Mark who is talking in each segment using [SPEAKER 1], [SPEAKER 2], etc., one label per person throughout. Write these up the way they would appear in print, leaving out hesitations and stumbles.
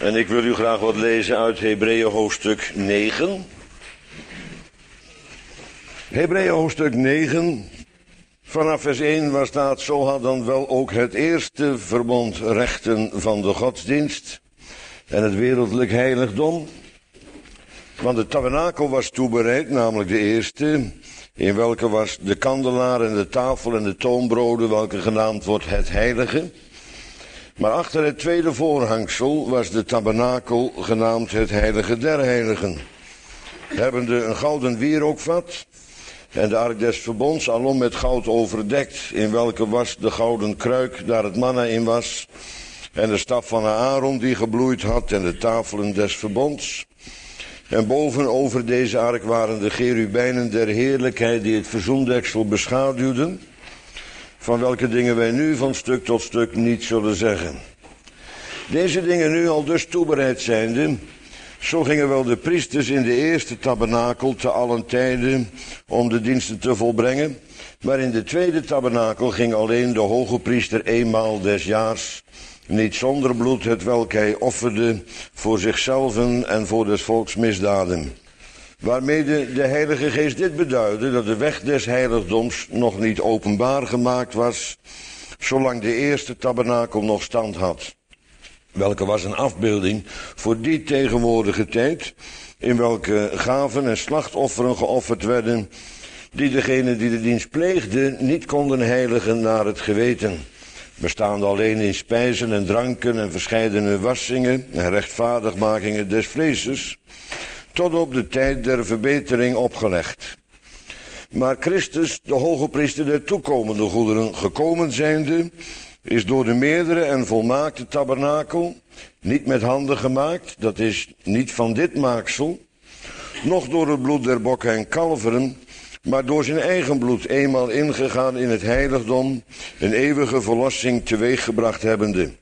[SPEAKER 1] En ik wil u graag wat lezen uit Hebreeën hoofdstuk 9. Hebreeën hoofdstuk 9, vanaf vers 1, waar staat: zo had dan wel ook het eerste verbond rechten van de godsdienst en het wereldlijk heiligdom. Want de tabernakel was toebereid, namelijk de eerste, in welke was de kandelaar en de tafel en de toonbroden, welke genaamd wordt het heilige. Maar achter het tweede voorhangsel was de tabernakel genaamd het heilige der heiligen, hebbende een gouden wierookvat en de ark des verbonds alom met goud overdekt, in welke was de gouden kruik daar het manna in was, en de staf van Aaron die gebloeid had, en de tafelen des verbonds. En boven over deze ark waren de cherubijnen der heerlijkheid die het verzoendeksel beschaduwden, van welke dingen wij nu van stuk tot stuk niet zullen zeggen. Deze dingen nu al dus toebereid zijnde, zo gingen wel de priesters in de eerste tabernakel te allen tijden om de diensten te volbrengen, maar in de tweede tabernakel ging alleen de hoge priester eenmaal des jaars, niet zonder bloed, hetwelk hij offerde voor zichzelf en voor des volks misdaden. Waarmede de Heilige Geest dit beduidde, dat de weg des heiligdoms nog niet openbaar gemaakt was, zolang de eerste tabernakel nog stand had. Welke was een afbeelding voor die tegenwoordige tijd, in welke gaven en slachtofferen geofferd werden, die degene die de dienst pleegden niet konden heiligen naar het geweten, bestaande alleen in spijzen en dranken en verscheidene wassingen en rechtvaardigmakingen des vleeses, tot op de tijd der verbetering opgelegd. Maar Christus, de hoge priester der toekomende goederen, gekomen zijnde, is door de meerdere en volmaakte tabernakel, niet met handen gemaakt, dat is niet van dit maaksel, noch door het bloed der bokken en kalveren, maar door zijn eigen bloed eenmaal ingegaan in het heiligdom, een eeuwige verlossing teweeggebracht hebbende.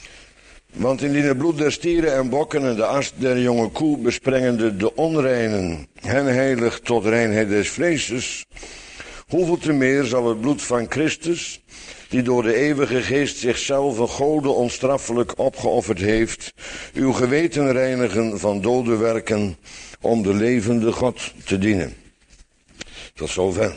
[SPEAKER 1] Want indien het bloed der stieren en bokken en de as der jonge koe besprengende de onreinen hen heilig tot reinheid des vleeses, hoeveel te meer zal het bloed van Christus, die door de eeuwige geest zichzelf een gode onstraffelijk opgeofferd heeft, uw geweten reinigen van dode werken om de levende God te dienen. Tot zover.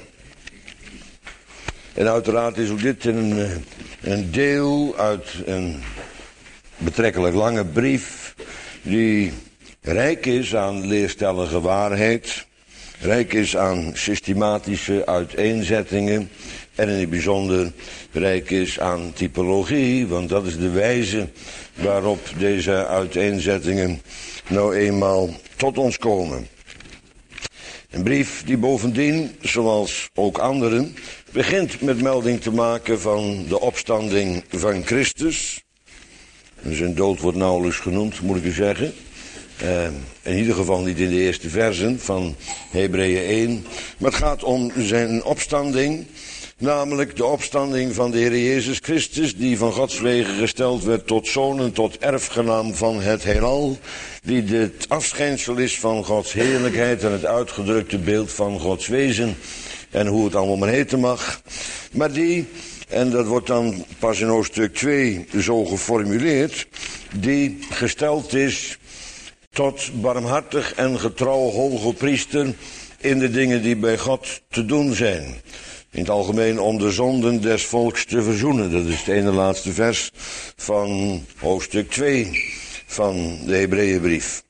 [SPEAKER 1] En uiteraard is ook dit een deel uit een betrekkelijk lange brief die rijk is aan leerstellige waarheid, rijk is aan systematische uiteenzettingen en in het bijzonder rijk is aan typologie, want dat is de wijze waarop deze uiteenzettingen nou eenmaal tot ons komen. Een brief die bovendien, zoals ook anderen, begint met melding te maken van de opstanding van Christus. Zijn dood wordt nauwelijks genoemd, moet ik u zeggen. In ieder geval niet in de eerste versen van Hebreeën 1. Maar het gaat om zijn opstanding, namelijk de opstanding van de Heer Jezus Christus, die van Gods wegen gesteld werd tot zoon en tot erfgenaam van het heelal, die het afschijnsel is van Gods heerlijkheid en het uitgedrukte beeld van Gods wezen en hoe het allemaal maar heten mag. Maar die, en dat wordt dan pas in hoofdstuk 2 zo geformuleerd, die gesteld is tot barmhartig en getrouw hoge priester in de dingen die bij God te doen zijn. In het algemeen om de zonden des volks te verzoenen. Dat is het ene laatste vers van hoofdstuk 2 van de Hebreeënbrief.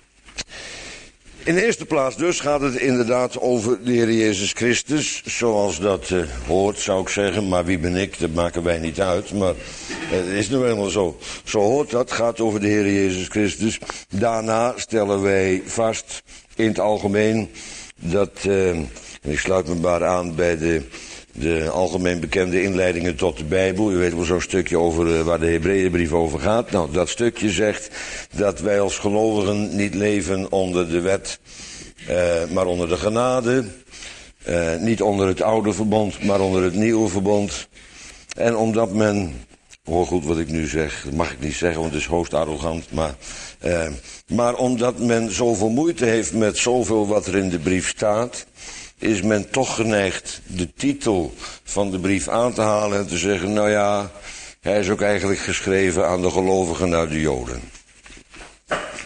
[SPEAKER 1] In de eerste plaats dus gaat het inderdaad over de Heer Jezus Christus, zoals dat hoort, zou ik zeggen. Maar wie ben ik, dat maken wij niet uit, maar het is nu helemaal zo. Zo hoort dat, gaat over de Heer Jezus Christus. Daarna stellen wij vast in het algemeen dat, en ik sluit me maar aan bij de algemeen bekende inleidingen tot de Bijbel. U weet wel zo'n stukje over waar de Hebreeënbrief over gaat. Nou, dat stukje zegt dat wij als gelovigen niet leven onder de wet, maar onder de genade. Niet onder het oude verbond, maar onder het nieuwe verbond. En omdat men, hoor goed wat ik nu zeg, dat mag ik niet zeggen, want het is hoogst arrogant, maar omdat men zoveel moeite heeft met zoveel wat er in de brief staat, is men toch geneigd de titel van de brief aan te halen en te zeggen, nou ja, hij is ook eigenlijk geschreven aan de gelovigen uit de Joden.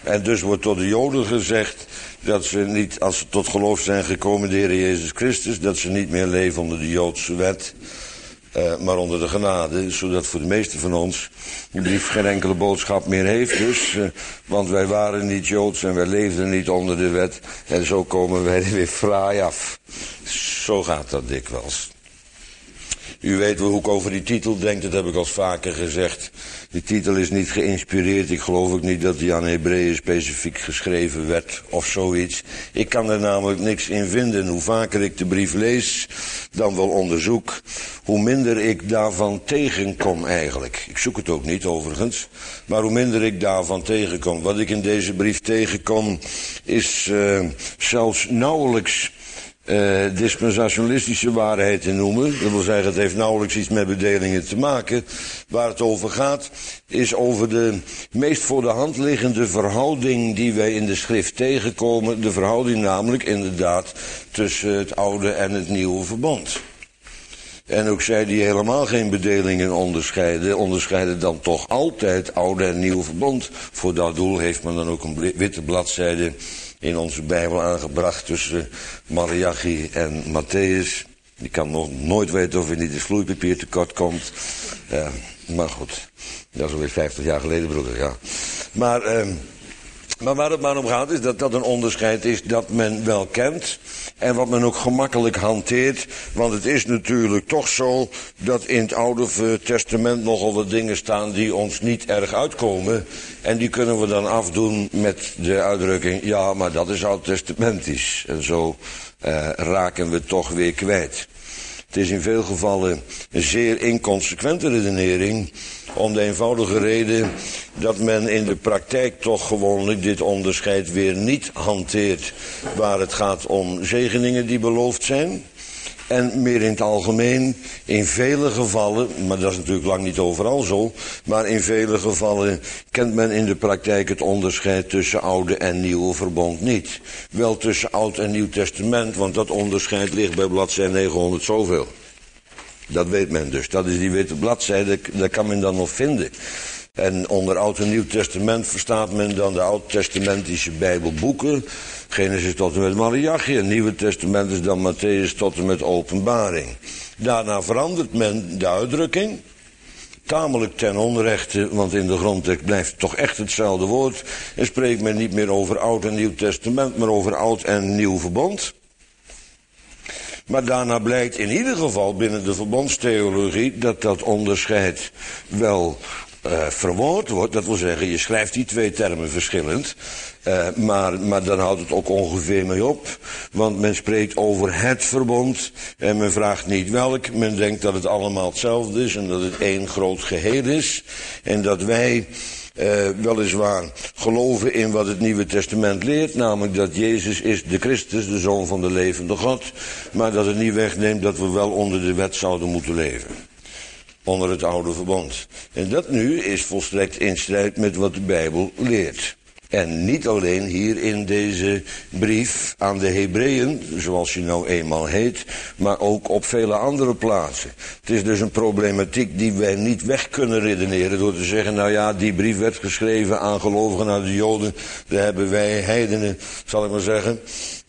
[SPEAKER 1] En dus wordt tot de Joden gezegd dat ze niet, als ze tot geloof zijn gekomen in de Heer Jezus Christus, dat ze niet meer leven onder de Joodse wet, maar onder de genade, zodat voor de meesten van ons die brief geen enkele boodschap meer heeft. Dus, want wij waren niet Joods en wij leefden niet onder de wet. En zo komen wij er weer fraai af. Zo gaat dat dikwijls. U weet wel hoe ik over die titel denk, dat heb ik al vaker gezegd. Die titel is niet geïnspireerd. Ik geloof ook niet dat die aan Hebreeën specifiek geschreven werd of zoiets. Ik kan er namelijk niks in vinden. Hoe vaker ik de brief lees, dan wel onderzoek, hoe minder ik daarvan tegenkom eigenlijk. Ik zoek het ook niet overigens, maar hoe minder ik daarvan tegenkom. Wat ik in deze brief tegenkom is zelfs nauwelijks dispensationalistische waarheid te noemen. Dat wil zeggen, het heeft nauwelijks iets met bedelingen te maken. Waar het over gaat, is over de meest voor de hand liggende verhouding die wij in de schrift tegenkomen. De verhouding namelijk inderdaad tussen het oude en het nieuwe verbond. En ook zij die helemaal geen bedelingen onderscheiden dan toch altijd oude en nieuwe verbond. Voor dat doel heeft men dan ook een witte bladzijde in onze Bijbel aangebracht tussen Malachi en Matthäus. Je kan nog nooit weten of hij niet in vloeipapier tekort komt. Maar goed, dat is alweer 50 jaar geleden, broeder, ja. Maar waar het maar om gaat is dat dat een onderscheid is dat men wel kent. En wat men ook gemakkelijk hanteert. Want het is natuurlijk toch zo dat in het Oude Testament nogal wat dingen staan die ons niet erg uitkomen. En die kunnen we dan afdoen met de uitdrukking, ja, maar dat is oud-testamentisch. En zo raken we toch weer kwijt. Het is in veel gevallen een zeer inconsequente redenering, om de eenvoudige reden dat men in de praktijk toch gewoonlijk dit onderscheid weer niet hanteert, waar het gaat om zegeningen die beloofd zijn. En meer in het algemeen, in vele gevallen, maar dat is natuurlijk lang niet overal zo, maar in vele gevallen kent men in de praktijk het onderscheid tussen oude en nieuwe verbond niet. Wel tussen oud en nieuw testament, want dat onderscheid ligt bij bladzijde 900 zoveel. Dat weet men dus, dat is die witte bladzijde, dat kan men dan nog vinden. En onder Oud en Nieuw Testament verstaat men dan de Oud-testamentische Bijbelboeken, Genesis tot en met Malachi, en Nieuwe Testament is dan Matthäus tot en met Openbaring. Daarna verandert men de uitdrukking, tamelijk ten onrechte, want in de grondtekst blijft het toch echt hetzelfde woord, en spreekt men niet meer over Oud en Nieuw Testament, maar over Oud en Nieuw Verbond. Maar daarna blijkt in ieder geval binnen de verbondstheologie dat dat onderscheid wel verwoord wordt. Dat wil zeggen, je schrijft die twee termen verschillend. Maar dan houdt het ook ongeveer mee op. Want men spreekt over het verbond. En men vraagt niet welk. Men denkt dat het allemaal hetzelfde is. En dat het één groot geheel is. En dat wij weliswaar geloven in wat het Nieuwe Testament leert. Namelijk dat Jezus is de Christus, de Zoon van de levende God. Maar dat het niet wegneemt dat we wel onder de wet zouden moeten leven. Onder het oude verbond. En dat nu is volstrekt in strijd met wat de Bijbel leert. En niet alleen hier in deze brief aan de Hebreeën, zoals hij nou eenmaal heet, maar ook op vele andere plaatsen. Het is dus een problematiek die wij niet weg kunnen redeneren door te zeggen, nou ja, die brief werd geschreven aan gelovigen, aan de Joden, daar hebben wij heidenen, zal ik maar zeggen,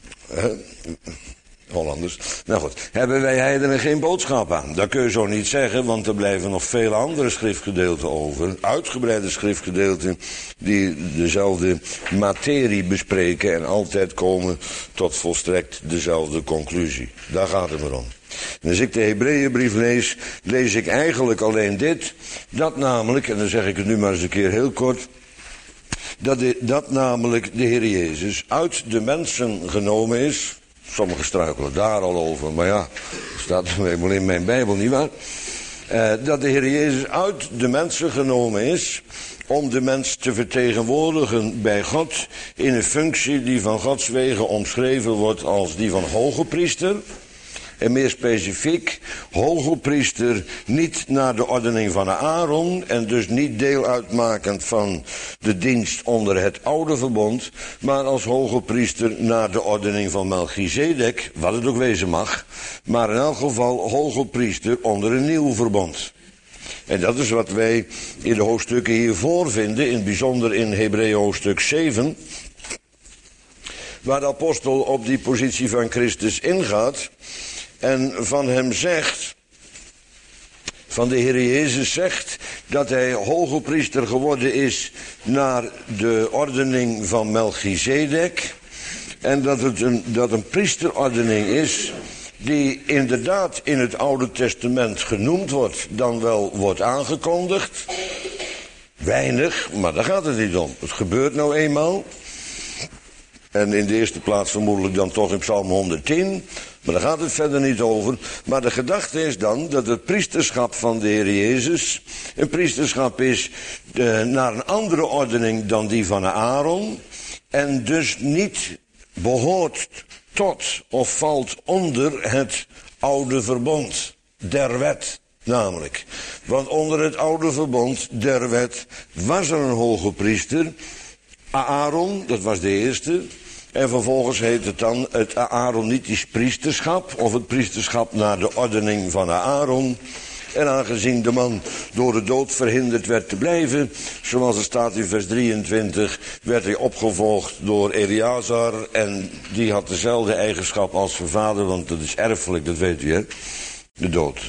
[SPEAKER 1] Hollanders. Nou goed, hebben wij heidenen geen boodschap aan. Dat kun je zo niet zeggen, want er blijven nog vele andere schriftgedeelten over. Uitgebreide schriftgedeelten die dezelfde materie bespreken en altijd komen tot volstrekt dezelfde conclusie. Daar gaat het maar om. En als ik de Hebreeënbrief lees, lees ik eigenlijk alleen dit. Dat namelijk, en dan zeg ik het nu maar eens een keer heel kort, dat namelijk de Heer Jezus uit de mensen genomen is. Sommigen struikelen daar al over, maar ja, dat staat helemaal in mijn Bijbel, nietwaar? Dat de Heer Jezus uit de mensen genomen is om de mens te vertegenwoordigen bij God in een functie die van Gods wegen omschreven wordt als die van hoge priester. En meer specifiek, hoge priester niet naar de ordening van Aaron en dus niet deel uitmakend van de dienst onder het oude verbond, maar als hoge priester naar de ordening van Melchizedek, wat het ook wezen mag, maar in elk geval hoge priester onder een nieuw verbond. En dat is wat wij in de hoofdstukken hiervoor vinden, in het bijzonder in Hebreeën hoofdstuk 7... waar de apostel op die positie van Christus ingaat en van hem zegt, van de Heer Jezus zegt, dat hij hoge priester geworden is naar de ordening van Melchizedek. En dat een priesterordening is die inderdaad in het Oude Testament genoemd wordt, dan wel wordt aangekondigd. Weinig, maar daar gaat het niet om. Het gebeurt nou eenmaal. En in de eerste plaats vermoedelijk dan toch in Psalm 110. Maar daar gaat het verder niet over. Maar de gedachte is dan dat het priesterschap van de Heer Jezus een priesterschap is naar een andere ordening dan die van Aaron. En dus niet behoort tot of valt onder het oude verbond der wet. Namelijk, want onder het oude verbond der wet was er een hoge priester, Aaron, dat was de eerste. En vervolgens heet het dan het Aaronitisch priesterschap, of het priesterschap naar de ordening van Aaron. En aangezien de man door de dood verhinderd werd te blijven, zoals het staat in vers 23, werd hij opgevolgd door Eleazar. En die had dezelfde eigenschap als zijn vader, want dat is erfelijk, dat weet u hè. De dood.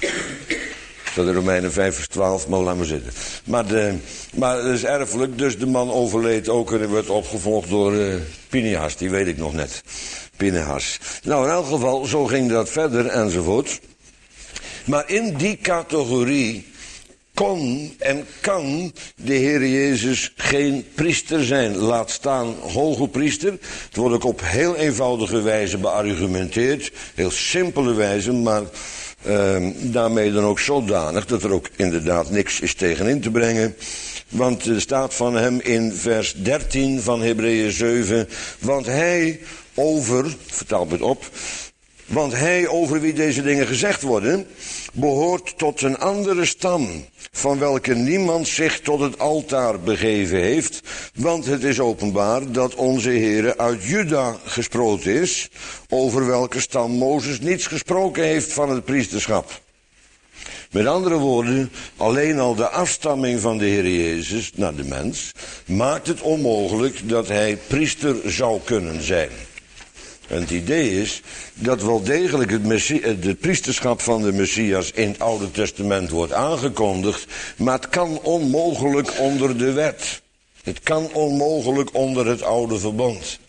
[SPEAKER 1] Dat in Romeinen 5 vers 12, maar laat maar zitten. Maar het is erfelijk, dus de man overleed ook en hij werd opgevolgd door Pinehas, die weet ik nog net. Pinehas. Nou, in elk geval, zo ging dat verder enzovoort. Maar in die categorie kon en kan de Heer Jezus geen priester zijn. Laat staan hoge priester. Het wordt ook op heel eenvoudige wijze beargumenteerd. Heel simpele wijze, maar daarmee dan ook zodanig dat er ook inderdaad niks is tegenin te brengen. Want er staat van hem in vers 13 van Hebreeën 7... want hij vertaal het op... want hij over wie deze dingen gezegd worden, behoort tot een andere stam, van welke niemand zich tot het altaar begeven heeft. Want het is openbaar dat onze Heere uit Juda gesproken is, over welke stam Mozes niets gesproken heeft van het priesterschap. Met andere woorden, alleen al de afstamming van de Heer Jezus naar de mens maakt het onmogelijk dat hij priester zou kunnen zijn. En het idee is dat wel degelijk het priesterschap van de Messias in het Oude Testament wordt aangekondigd, maar het kan onmogelijk onder de wet. Het kan onmogelijk onder het oude verbond.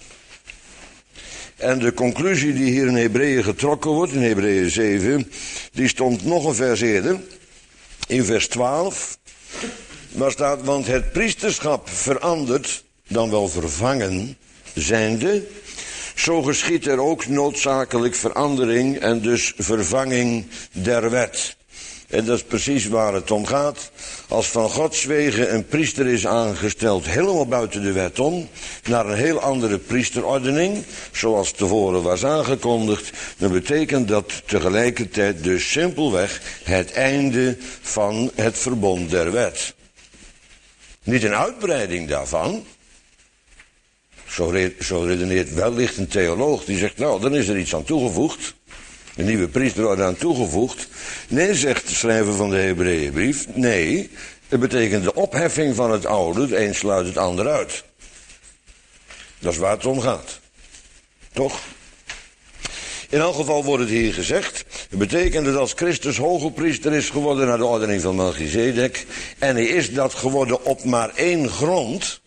[SPEAKER 1] En de conclusie die hier in Hebreeën getrokken wordt, in Hebreeën 7, die stond nog een vers eerder, in vers 12, waar staat, want het priesterschap verandert, dan wel vervangen zijnde, zo geschiedt er ook noodzakelijk verandering en dus vervanging der wet. En dat is precies waar het om gaat. Als van Gods wegen een priester is aangesteld helemaal buiten de wet om, naar een heel andere priesterordening, zoals tevoren was aangekondigd, dan betekent dat tegelijkertijd dus simpelweg het einde van het verbond der wet. Niet een uitbreiding daarvan. Zo redeneert wellicht een theoloog die zegt, nou, dan is er iets aan toegevoegd. Een nieuwe priester wordt aan toegevoegd. Nee, zegt de schrijver van de Hebreeënbrief, nee, het betekent de opheffing van het oude, het een sluit het ander uit. Dat is waar het om gaat. Toch? In elk geval wordt het hier gezegd, het betekent dat als Christus hoge priester is geworden naar de ordening van Melchizedek, en hij is dat geworden op maar één grond.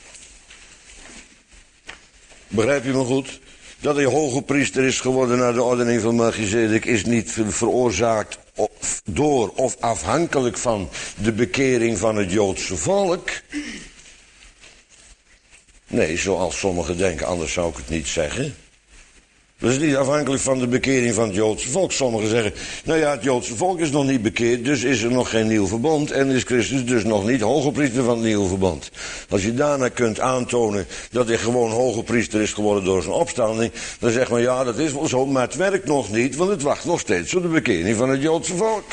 [SPEAKER 1] Begrijp je me goed? Dat hij hoge priester is geworden naar de ordening van Melchizedek is niet veroorzaakt door of afhankelijk van de bekering van het Joodse volk. Nee, zoals sommigen denken, anders zou ik het niet zeggen. Dat is niet afhankelijk van de bekering van het Joodse volk. Sommigen zeggen, nou ja, het Joodse volk is nog niet bekeerd, dus is er nog geen nieuw verbond en is Christus dus nog niet hoge priester van het nieuwe verbond. Als je daarna kunt aantonen dat hij gewoon hoge priester is geworden door zijn opstanding, dan zegt men, ja, dat is wel zo, maar het werkt nog niet, want het wacht nog steeds op de bekering van het Joodse volk.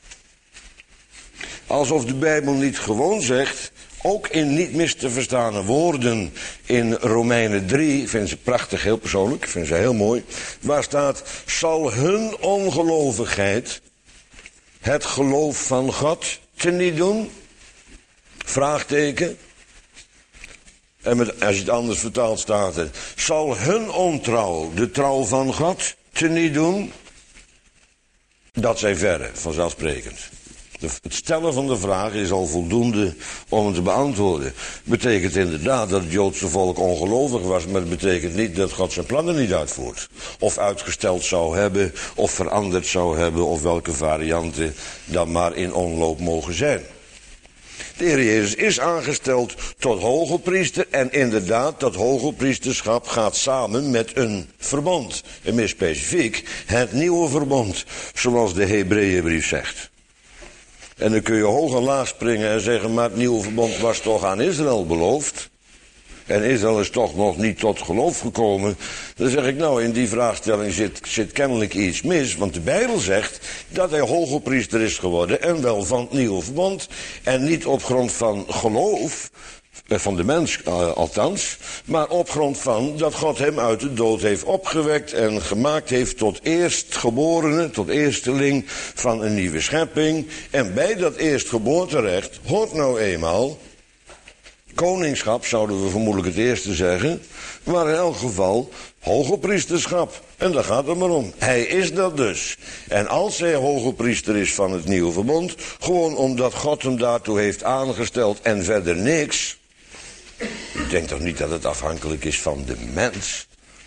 [SPEAKER 1] Alsof de Bijbel niet gewoon zegt, ook in niet mis te verstaande woorden in Romeinen 3, ik vind ze prachtig, heel persoonlijk, ik vind ze heel mooi, waar staat, zal hun ongelovigheid het geloof van God teniet doen? Vraagteken. En als je het anders vertaalt staat er, zal hun ontrouw de trouw van God teniet doen? Dat zij verre, vanzelfsprekend. Het stellen van de vraag is al voldoende om het te beantwoorden. Betekent inderdaad dat het Joodse volk ongelovig was, maar het betekent niet dat God zijn plannen niet uitvoert. Of uitgesteld zou hebben, of veranderd zou hebben, of welke varianten dan maar in omloop mogen zijn. De Heer Jezus is aangesteld tot hogepriester en inderdaad, dat hogepriesterschap gaat samen met een verbond. En meer specifiek, het nieuwe verbond, zoals de Hebreeënbrief zegt. En dan kun je hoog en laag springen en zeggen, maar het nieuwe verbond was toch aan Israël beloofd? En Israël is toch nog niet tot geloof gekomen. Dan zeg ik, nou, in die vraagstelling zit kennelijk iets mis. Want de Bijbel zegt dat hij hogepriester is geworden. En wel van het nieuwe verbond. En niet op grond van geloof, van de mens althans. Maar op grond van dat God hem uit de dood heeft opgewekt. En gemaakt heeft tot eerstgeborene, tot eersteling van een nieuwe schepping. En bij dat eerstgeboorterecht hoort nou eenmaal koningschap, zouden we vermoedelijk het eerste zeggen, maar in elk geval hogepriesterschap. En daar gaat het maar om. Hij is dat dus. En als hij hogepriester is van het nieuwe verbond, gewoon omdat God hem daartoe heeft aangesteld en verder niks. Ik denk toch niet dat het afhankelijk is van de mens.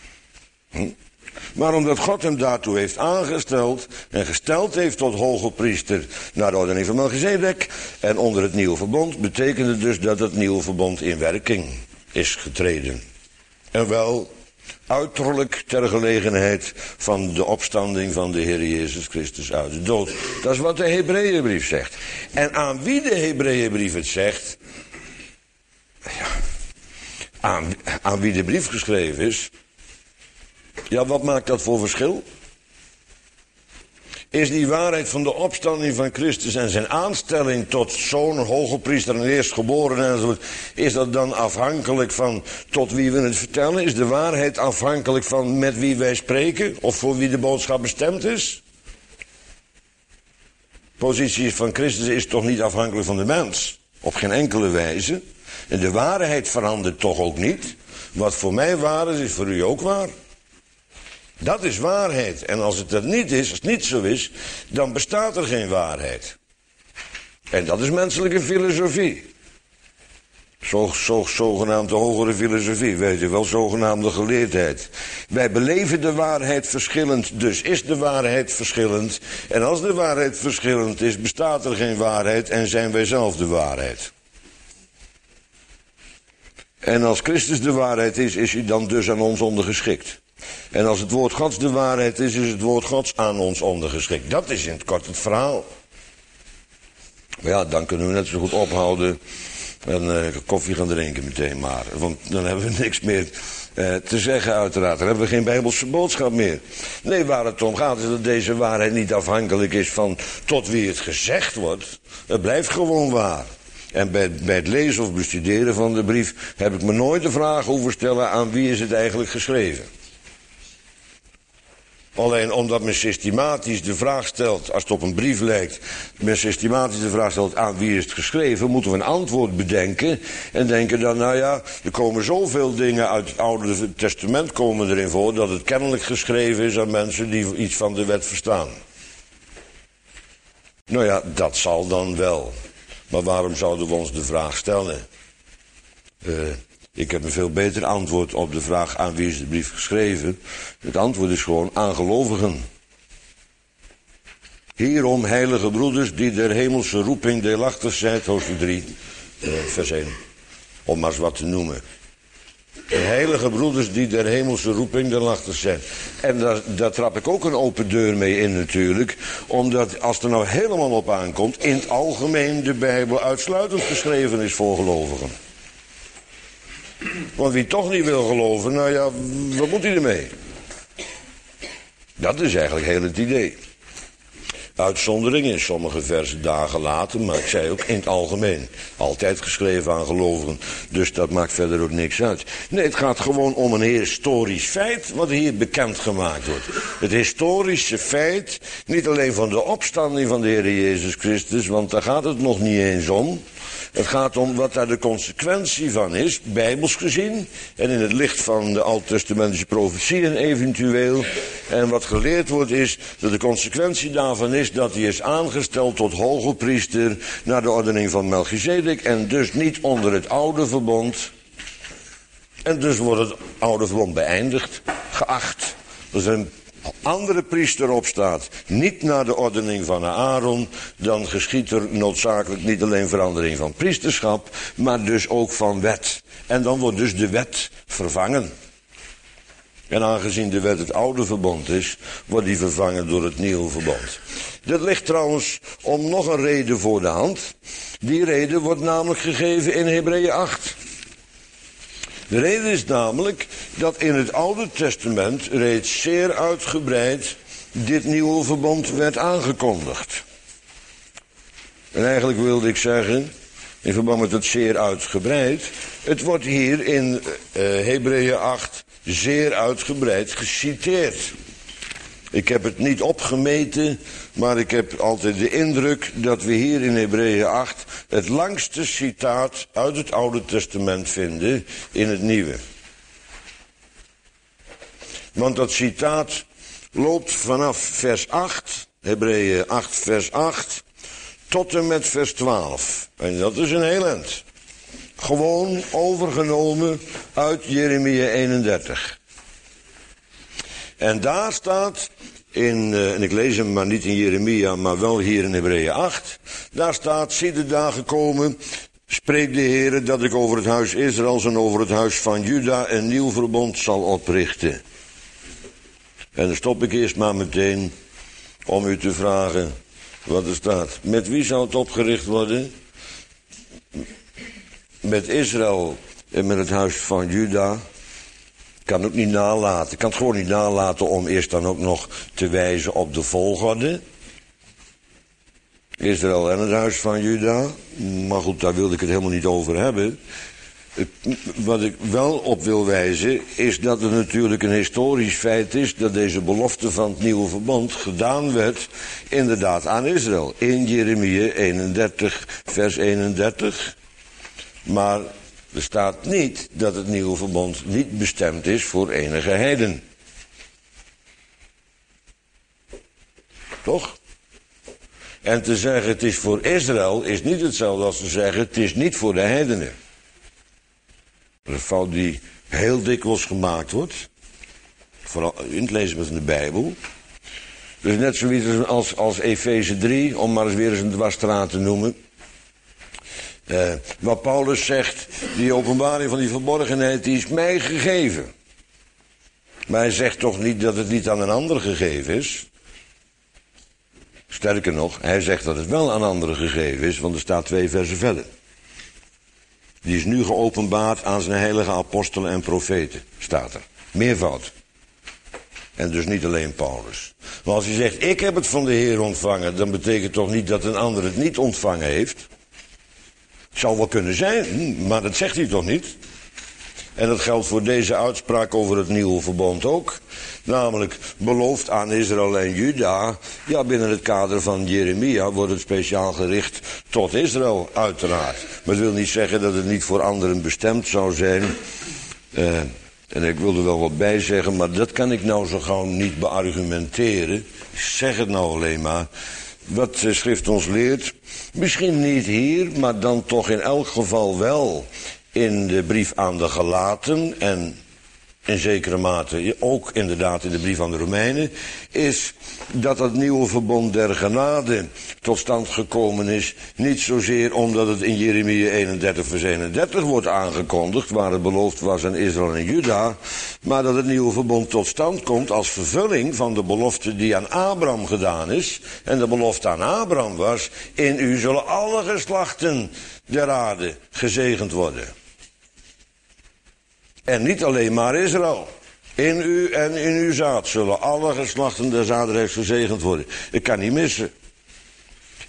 [SPEAKER 1] Maar omdat God hem daartoe heeft aangesteld en gesteld heeft tot hogepriester naar de ordening van Melchizedek en onder het nieuwe verbond, betekent het dus dat het nieuwe verbond in werking is getreden. En wel uiterlijk ter gelegenheid van de opstanding van de Heer Jezus Christus uit de dood. Dat is wat de Hebreeënbrief zegt. En aan wie de Hebreeënbrief het zegt, ja, aan wie de brief geschreven is, ja, wat maakt dat voor verschil? Is die waarheid van de opstanding van Christus en zijn aanstelling tot zoon, hogepriester en eerstgeboren enzovoort, is dat dan afhankelijk van tot wie we het vertellen? Is de waarheid afhankelijk van met wie wij spreken of voor wie de boodschap bestemd is? De positie van Christus is toch niet afhankelijk van de mens? Op geen enkele wijze. En de waarheid verandert toch ook niet? Wat voor mij waar is voor u ook waar. Dat is waarheid. En als het dat niet is, als het niet zo is, dan bestaat er geen waarheid. En dat is menselijke filosofie. Zogenaamde hogere filosofie, weet je wel, zogenaamde geleerdheid. Wij beleven de waarheid verschillend, dus is de waarheid verschillend. En als de waarheid verschillend is, bestaat er geen waarheid en zijn wij zelf de waarheid. En als Christus de waarheid is hij dan dus aan ons ondergeschikt. En als het woord Gods de waarheid is het woord Gods aan ons ondergeschikt. Dat is in het kort het verhaal. Maar ja, dan kunnen we net zo goed ophouden en koffie gaan drinken meteen maar. Want dan hebben we niks meer te zeggen uiteraard. Dan hebben we geen Bijbelse boodschap meer. Nee, waar het om gaat is dat deze waarheid niet afhankelijk is van tot wie het gezegd wordt. Het blijft gewoon waar. En bij het lezen of bestuderen van de brief heb ik me nooit de vraag hoeven stellen aan wie is het eigenlijk geschreven. Alleen omdat men systematisch de vraag stelt, als het op een brief lijkt, men systematisch de vraag stelt aan wie is het geschreven, moeten we een antwoord bedenken en denken dan, nou ja, er komen zoveel dingen uit het Oude Testament komen erin voor, dat het kennelijk geschreven is aan mensen die iets van de wet verstaan. Nou ja, dat zal dan wel. Maar waarom zouden we ons de vraag stellen? Ik heb een veel beter antwoord op de vraag aan wie is de brief geschreven. Het antwoord is gewoon aan gelovigen. Hierom, heilige broeders, die der hemelse roeping deelachtig zijn, hoofdstuk 3, vers 1. Om maar eens wat te noemen. De heilige broeders die der hemelse roeping deelachtig zijn. En daar trap ik ook een open deur mee in natuurlijk. Omdat als er nou helemaal op aankomt, in het algemeen de Bijbel uitsluitend geschreven is voor gelovigen. Want wie toch niet wil geloven, nou ja, wat moet hij ermee? Dat is eigenlijk heel het idee. uitzonderingen in sommige versen dagen later, maar ik zei ook in het algemeen. Altijd geschreven aan gelovigen, dus dat maakt verder ook niks uit. Nee, het gaat gewoon om een historisch feit wat hier bekendgemaakt wordt. Het historische feit, niet alleen van de opstanding van de Heer Jezus Christus, want daar gaat het nog niet eens om. Het gaat om wat daar de consequentie van is, bijbels gezien, en in het licht van de Oud-testamentische profetieën eventueel. En wat geleerd wordt is, dat de consequentie daarvan is dat hij is aangesteld tot hoge priester naar de ordening van Melchizedek en dus niet onder het oude verbond. En dus wordt het oude verbond beëindigd, geacht. Dus een andere priester opstaat, niet naar de ordening van Aaron, dan geschiet er noodzakelijk niet alleen verandering van priesterschap, maar dus ook van wet. En dan wordt dus de wet vervangen. En aangezien de wet het oude verbond is, wordt die vervangen door het nieuwe verbond. Dat ligt trouwens om nog een reden voor de hand. Die reden wordt namelijk gegeven in Hebreeën 8. De reden is namelijk dat in het Oude Testament reeds zeer uitgebreid dit nieuwe verbond werd aangekondigd. En eigenlijk wilde ik zeggen, in verband met het zeer uitgebreid, het wordt hier in Hebreeën 8 zeer uitgebreid geciteerd. Ik heb het niet opgemeten, maar ik heb altijd de indruk dat we hier in Hebreeën 8 het langste citaat uit het Oude Testament vinden in het Nieuwe. Want dat citaat loopt vanaf vers 8, Hebreeën 8 vers 8, tot en met vers 12. En dat is een heel eind. Gewoon overgenomen uit Jeremia 31. En daar staat, en ik lees hem maar niet in Jeremia, maar wel hier in Hebreeën 8. Daar staat, zie de dagen komen, spreekt de Heere, dat ik over het huis Israëls en over het huis van Juda een nieuw verbond zal oprichten. En dan stop ik eerst maar meteen om u te vragen wat er staat. Met wie zal het opgericht worden? Met Israël en met het huis van Juda. Ik kan ook niet nalaten. Ik kan het gewoon niet nalaten om eerst dan ook nog te wijzen op de volgorde. Israël en het huis van Juda. Maar goed, daar wilde ik het helemaal niet over hebben. Wat ik wel op wil wijzen is dat het natuurlijk een historisch feit is dat deze belofte van het nieuwe verbond gedaan werd inderdaad aan Israël. In Jeremia 31 vers 31. Maar er staat niet dat het nieuwe verbond niet bestemd is voor enige heiden. Toch? En te zeggen het is voor Israël is niet hetzelfde als te zeggen het is niet voor de heidenen. Dat is een fout die heel dikwijls gemaakt wordt. Vooral in het lezen van de Bijbel. Dus net zoiets als Efeze 3, om maar eens weer eens een dwarsstraat te noemen. Wat Paulus zegt, die openbaring van die verborgenheid, die is mij gegeven. Maar hij zegt toch niet dat het niet aan een ander gegeven is. Sterker nog, hij zegt dat het wel aan anderen gegeven is, want er staat 2 versen verder. Die is nu geopenbaard aan zijn heilige apostelen en profeten, staat er. Meervoud. En dus niet alleen Paulus. Maar als hij zegt, ik heb het van de Heer ontvangen, dan betekent toch niet dat een ander het niet ontvangen heeft. Zou wel kunnen zijn, maar dat zegt hij toch niet? En dat geldt voor deze uitspraak over het nieuwe verbond ook. Namelijk, beloofd aan Israël en Juda. Ja, binnen het kader van Jeremia wordt het speciaal gericht tot Israël, uiteraard. Maar dat wil niet zeggen dat het niet voor anderen bestemd zou zijn. En ik wil er wel wat bij zeggen, maar dat kan ik nou zo gauw niet beargumenteren. Ik zeg het nou alleen maar. Wat de schrift ons leert, misschien niet hier, maar dan toch in elk geval wel in de brief aan de Galaten en in zekere mate ook inderdaad in de brief aan de Romeinen, is dat het nieuwe verbond der genade tot stand gekomen is, niet zozeer omdat het in Jeremia 31 vers 31 wordt aangekondigd, waar het beloofd was aan Israël en Juda, maar dat het nieuwe verbond tot stand komt als vervulling van de belofte die aan Abraham gedaan is. En de belofte aan Abraham was, in u zullen alle geslachten der aarde gezegend worden. En niet alleen maar Israël. In u en in uw zaad zullen alle geslachten des aardrijks gezegend worden. Ik kan niet missen.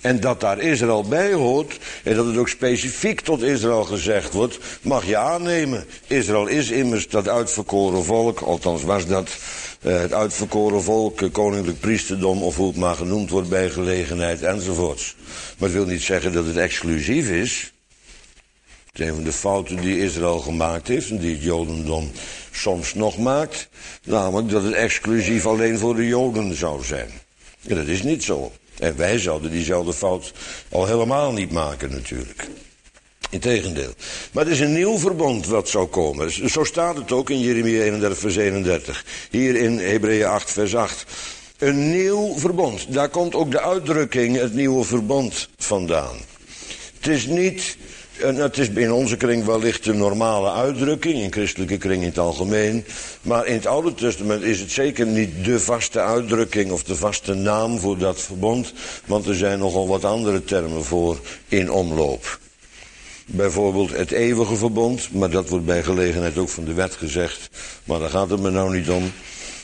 [SPEAKER 1] En dat daar Israël bij hoort, en dat het ook specifiek tot Israël gezegd wordt, mag je aannemen. Israël is immers dat uitverkoren volk, althans was dat het uitverkoren volk, koninklijk priesterdom, of hoe het maar genoemd wordt bij gelegenheid, enzovoorts. Maar het wil niet zeggen dat het exclusief is. Het is een van de fouten die Israël gemaakt heeft, en die het Jodendom soms nog maakt, namelijk dat het exclusief alleen voor de Joden zou zijn. En dat is niet zo. En wij zouden diezelfde fout al helemaal niet maken natuurlijk. Integendeel. Maar het is een nieuw verbond wat zou komen. Zo staat het ook in Jeremia 31 vers 31. Hier in Hebreeën 8 vers 8. Een nieuw verbond. Daar komt ook de uitdrukking het nieuwe verbond vandaan. Het is niet... Het is in onze kring wellicht een normale uitdrukking, in christelijke kring in het algemeen. Maar in het Oude Testament is het zeker niet de vaste uitdrukking of de vaste naam voor dat verbond. Want er zijn nogal wat andere termen voor in omloop. Bijvoorbeeld het eeuwige verbond, maar dat wordt bij gelegenheid ook van de wet gezegd. Maar daar gaat het me nou niet om.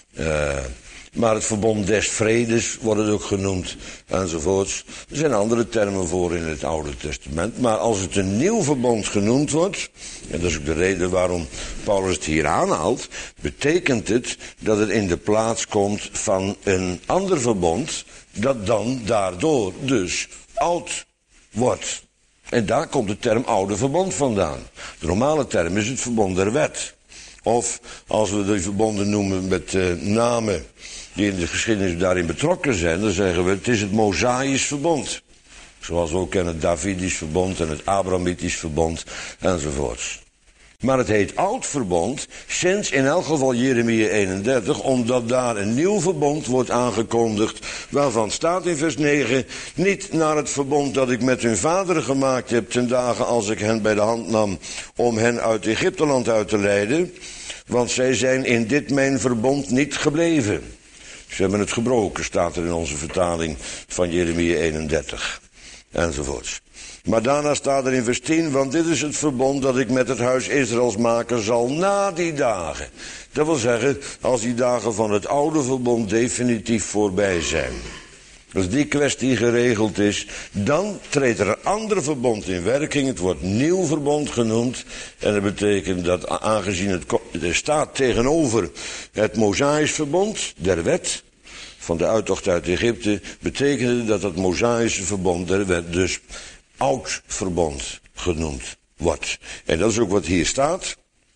[SPEAKER 1] Maar het verbond des vredes wordt het ook genoemd, enzovoorts. Er zijn andere termen voor in het Oude Testament. Maar als het een nieuw verbond genoemd wordt, en dat is ook de reden waarom Paulus het hier aanhaalt, betekent het dat het in de plaats komt van een ander verbond, dat dan daardoor dus oud wordt. En daar komt de term oude verbond vandaan. De normale term is het verbond der wet. Of, als we die verbonden noemen met namen die in de geschiedenis daarin betrokken zijn, dan zeggen we het is het Mosaïsch verbond. Zoals we ook kennen het Davidisch verbond en het Abrahamitisch verbond enzovoorts. Maar het heet oud verbond sinds in elk geval Jeremia 31, omdat daar een nieuw verbond wordt aangekondigd, waarvan staat in vers 9, niet naar het verbond dat ik met hun vaderen gemaakt heb ten dagen als ik hen bij de hand nam om hen uit Egypteland uit te leiden, want zij zijn in dit mijn verbond niet gebleven. Ze hebben het gebroken, staat er in onze vertaling van Jeremia 31, enzovoorts. Maar daarna staat er in vers 10, want dit is het verbond dat ik met het huis Israëls maken zal na die dagen. Dat wil zeggen, als die dagen van het oude verbond definitief voorbij zijn. Als die kwestie geregeld is, dan treedt er een ander verbond in werking. Het wordt nieuw verbond genoemd. En dat betekent dat aangezien er staat tegenover het Mosaïsch verbond der wet van de uittocht uit Egypte, betekende dat het Mosaïsche verbond der wet dus oud verbond genoemd wordt. En dat is ook wat hier staat.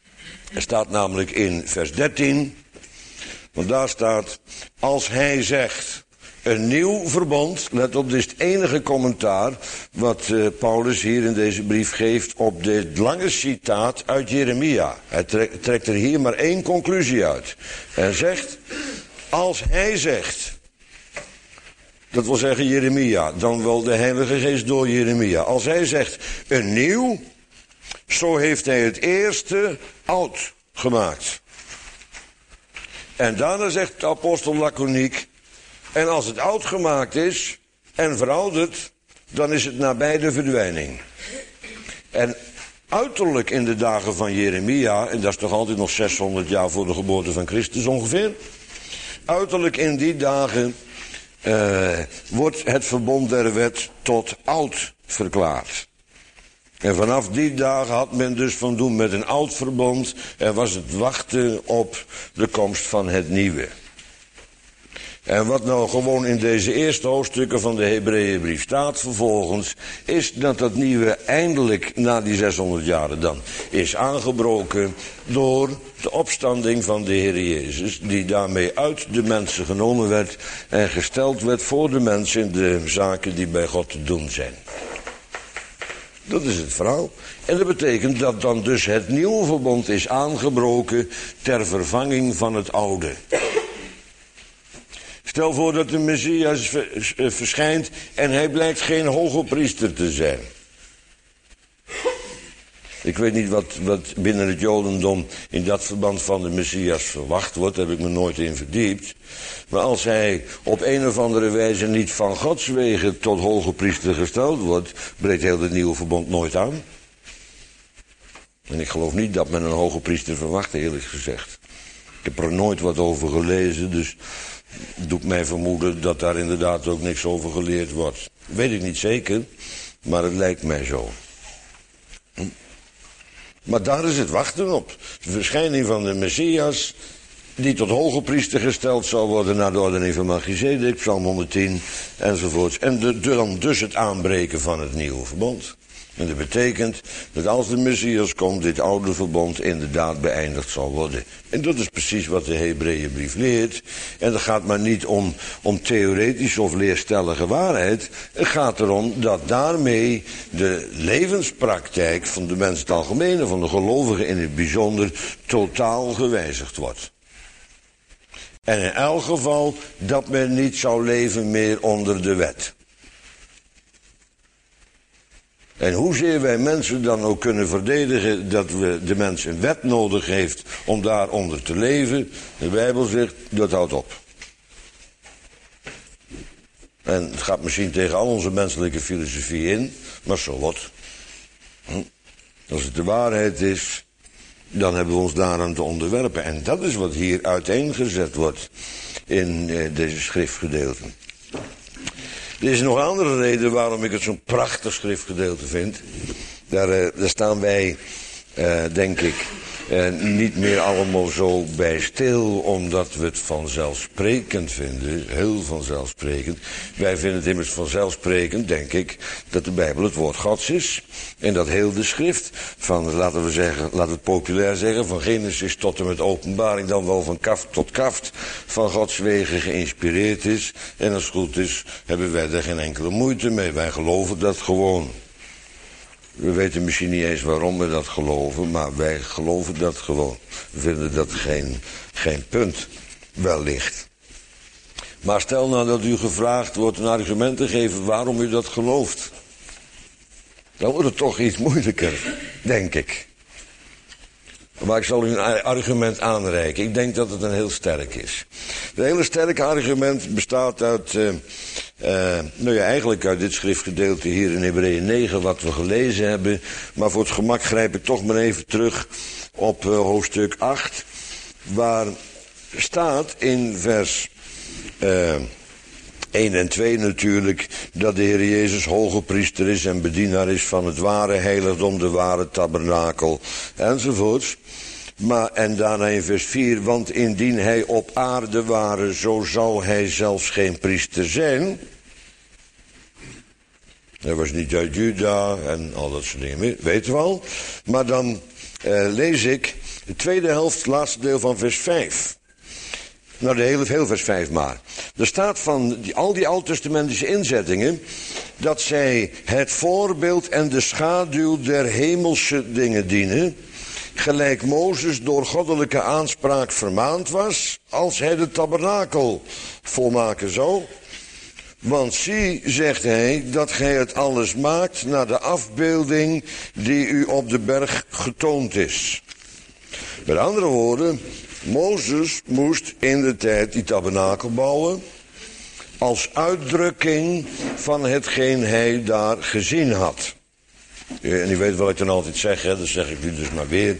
[SPEAKER 1] Er staat namelijk in vers 13, want daar staat, als hij zegt een nieuw verbond, let op, dit is het enige commentaar wat Paulus hier in deze brief geeft op dit lange citaat uit Jeremia. Hij trekt er hier maar één conclusie uit. En zegt, als hij zegt, dat wil zeggen Jeremia, dan wel de Heilige Geest door Jeremia. Als hij zegt een nieuw, zo heeft hij het eerste oud gemaakt. En daarna zegt de apostel laconiek, en als het oud gemaakt is en verouderd, dan is het nabij de verdwijning. En uiterlijk in de dagen van Jeremia, en dat is toch altijd nog 600 jaar voor de geboorte van Christus ongeveer, uiterlijk in die dagen wordt het verbond der wet tot oud verklaard. En vanaf die dagen had men dus van doen met een oud verbond en was het wachten op de komst van het nieuwe. En wat nou gewoon in deze eerste hoofdstukken van de Hebreeënbrief staat vervolgens, is dat dat nieuwe eindelijk na die 600 jaren dan is aangebroken door de opstanding van de Heer Jezus, die daarmee uit de mensen genomen werd en gesteld werd voor de mensen in de zaken die bij God te doen zijn. Dat is het verhaal. En dat betekent dat dan dus het nieuwe verbond is aangebroken ter vervanging van het oude. Stel voor dat de Messias verschijnt en hij blijkt geen hoge priester te zijn. Ik weet niet wat binnen het Jodendom in dat verband van de Messias verwacht wordt, daar heb ik me nooit in verdiept. Maar als hij op een of andere wijze niet van Gods wegen tot hoge priester gesteld wordt, breekt heel het nieuwe verbond nooit aan. En ik geloof niet dat men een hoge priester verwacht, eerlijk gezegd. Ik heb er nooit wat over gelezen, dus doet mij vermoeden dat daar inderdaad ook niks over geleerd wordt. Weet ik niet zeker, maar het lijkt mij zo. Maar daar is het wachten op. De verschijning van de Messias, die tot hoge priester gesteld zal worden naar de ordening van Melchizedek, Psalm 110 enzovoorts. En dan dus het aanbreken van het nieuwe verbond. En dat betekent dat als de Messias komt, dit oude verbond inderdaad beëindigd zal worden. En dat is precies wat de Hebreeënbrief leert. En het gaat maar niet om theoretische of leerstellige waarheid. Het gaat erom dat daarmee de levenspraktijk van de mens in het algemeen en van de gelovigen in het bijzonder totaal gewijzigd wordt. En in elk geval dat men niet zou leven meer onder de wet. En hoezeer wij mensen dan ook kunnen verdedigen dat we de mens een wet nodig heeft om daaronder te leven, de Bijbel zegt, dat houdt op. En het gaat misschien tegen al onze menselijke filosofie in, maar zo wat. Als het de waarheid is, dan hebben we ons daaraan te onderwerpen. En dat is wat hier uiteengezet wordt in deze schriftgedeelten. Er is nog een andere reden waarom ik het zo'n prachtig schriftgedeelte vind. Daar staan wij, denk ik, niet meer allemaal zo bij stil, omdat we het vanzelfsprekend vinden. Heel vanzelfsprekend. Wij vinden het immers vanzelfsprekend, denk ik, dat de Bijbel het woord Gods is. En dat heel de schrift, laten we het populair zeggen, van Genesis tot en met Openbaring, dan wel van kaft tot kaft, van Gods wegen geïnspireerd is. En als het goed is, hebben wij daar geen enkele moeite mee. Wij geloven dat gewoon. We weten misschien niet eens waarom we dat geloven, maar wij geloven dat gewoon. We vinden dat geen punt, wellicht. Maar stel nou dat u gevraagd wordt een argument te geven waarom u dat gelooft. Dan wordt het toch iets moeilijker, denk ik. Maar ik zal u een argument aanreiken. Ik denk dat het een heel sterk is. Het hele sterke argument bestaat uit, eigenlijk uit dit schriftgedeelte hier in Hebreeën 9, wat we gelezen hebben. Maar voor het gemak grijp ik toch maar even terug op hoofdstuk 8. Waar staat in vers 1 en 2 natuurlijk, dat de Heer Jezus hoge priester is en bedienaar is van het ware heiligdom, de ware tabernakel, enzovoorts. En daarna in vers 4, want indien hij op aarde ware, zo zou hij zelfs geen priester zijn. Hij was niet uit Juda en al dat soort dingen, weten we al. Maar dan lees ik de tweede helft, het laatste deel van vers 5. Nou, heel vers 5 maar. Er staat van al die oud-testamentische inzettingen dat zij het voorbeeld en de schaduw der hemelse dingen dienen, gelijk Mozes door goddelijke aanspraak vermaand was, als hij de tabernakel volmaken zou. Want zie, zegt hij, dat gij het alles maakt naar de afbeelding die u op de berg getoond is. Met andere woorden, Mozes moest in de tijd die tabernakel bouwen als uitdrukking van hetgeen hij daar gezien had. En u weet wat ik dan altijd zeg, hè? Dat zeg ik nu dus maar weer.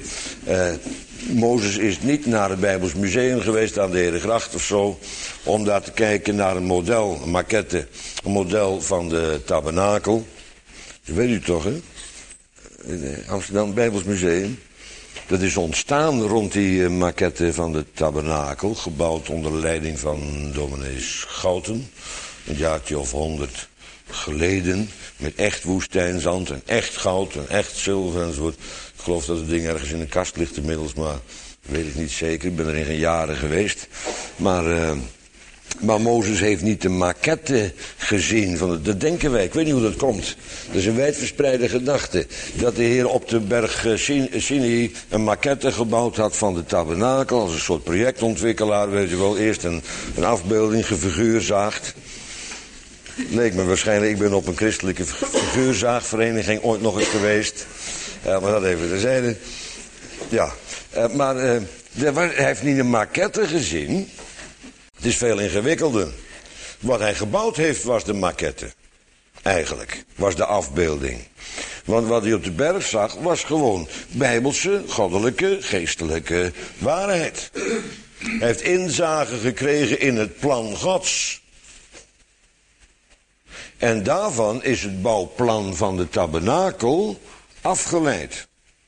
[SPEAKER 1] Mozes is niet naar het Bijbels Museum geweest aan de Herengracht of zo, om daar te kijken naar een model, een maquette, een model van de tabernakel. Dat weet u toch, hè? Amsterdam Bijbels Museum. Dat is ontstaan rond die maquette van de tabernakel, gebouwd onder leiding van dominee Schouten, een jaartje of 100 geleden, met echt woestijnzand en echt goud en echt zilver enzovoort. Ik geloof dat het ding ergens in een kast ligt inmiddels, maar weet ik niet zeker. Ik ben er in geen jaren geweest. Maar Mozes heeft niet de maquette gezien. Dat denken wij, ik weet niet hoe dat komt. Dat is een wijdverspreide gedachte. Dat de Heer op de berg Sinai een maquette gebouwd had van de tabernakel. Als een soort projectontwikkelaar, weet je wel. Eerst een afbeelding gefiguurzaagd. Leek me waarschijnlijk, ik ben op een christelijke figuurzaagvereniging ooit nog eens geweest. Maar dat even terzijde. Ja, maar hij heeft niet een maquette gezien. Het is veel ingewikkelder. Wat hij gebouwd heeft was de maquette. Eigenlijk, was de afbeelding. Want wat hij op de berg zag was gewoon bijbelse, goddelijke, geestelijke waarheid. Hij heeft inzage gekregen in het plan Gods. En daarvan is het bouwplan van de tabernakel afgeleid.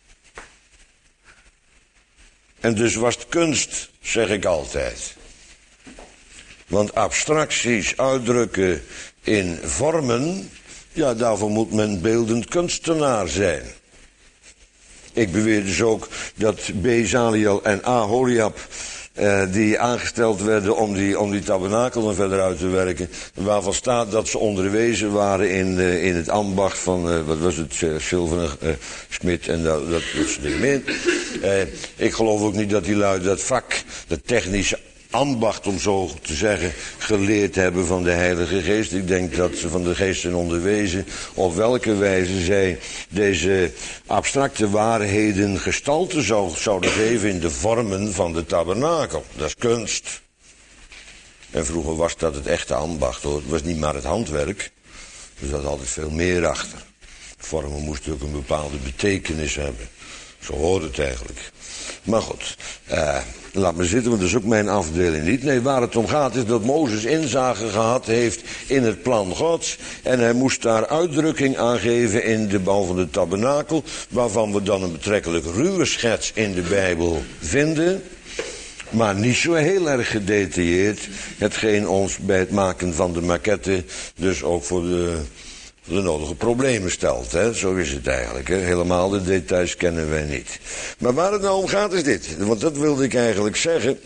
[SPEAKER 1] En dus was het kunst, zeg ik altijd. Want abstracties uitdrukken in vormen, ja, daarvoor moet men beeldend kunstenaar zijn. Ik beweer dus ook dat Bezaliel en Aholiab, die aangesteld werden om die tabernakel dan verder uit te werken, waarvan staat dat ze onderwezen waren in het ambacht van, wat was het, zilveren smid en dat soort dingen meer. Ik geloof ook niet dat die lui dat vak, dat technische ambacht, om zo te zeggen, geleerd hebben van de Heilige Geest. Ik denk dat ze van de Geest zijn onderwezen op welke wijze zij deze abstracte waarheden gestalte zouden geven in de vormen van de tabernakel. Dat is kunst. En vroeger was dat het echte ambacht, hoor. Het was niet maar het handwerk. Er zat altijd veel meer achter. Vormen moesten ook een bepaalde betekenis hebben. Zo hoort het eigenlijk. Maar goed, laat me zitten, want dat is ook mijn afdeling niet. Nee, waar het om gaat is dat Mozes inzage gehad heeft in het plan Gods. En hij moest daar uitdrukking aan geven in de bouw van de tabernakel. Waarvan we dan een betrekkelijk ruwe schets in de Bijbel vinden. Maar niet zo heel erg gedetailleerd. Hetgeen ons bij het maken van de maquette dus ook voor de nodige problemen stelt. Hè? Zo is het eigenlijk. Hè? Helemaal de details kennen wij niet. Maar waar het nou om gaat is dit. Want dat wilde ik eigenlijk zeggen.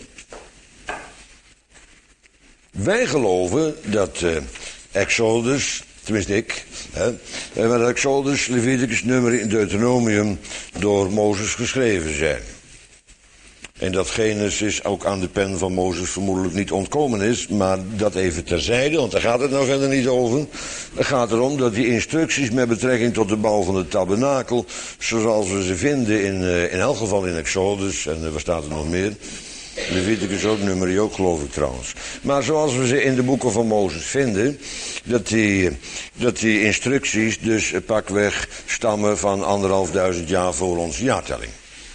[SPEAKER 1] Wij geloven dat Exodus, tenminste ik, dat Exodus, Leviticus, Numeri en Deuteronomium door Mozes geschreven zijn. En dat Genesis ook aan de pen van Mozes vermoedelijk niet ontkomen is. Maar dat even terzijde, want daar gaat het nou verder niet over. Het gaat erom dat die instructies met betrekking tot de bouw van de tabernakel, zoals we ze vinden in elk geval in Exodus, en waar staat er nog meer? Leviticus ook, Numeri ook, geloof ik trouwens. Maar zoals we ze in de boeken van Mozes vinden, dat die instructies dus pakweg stammen van 1500 jaar voor onze jaartelling.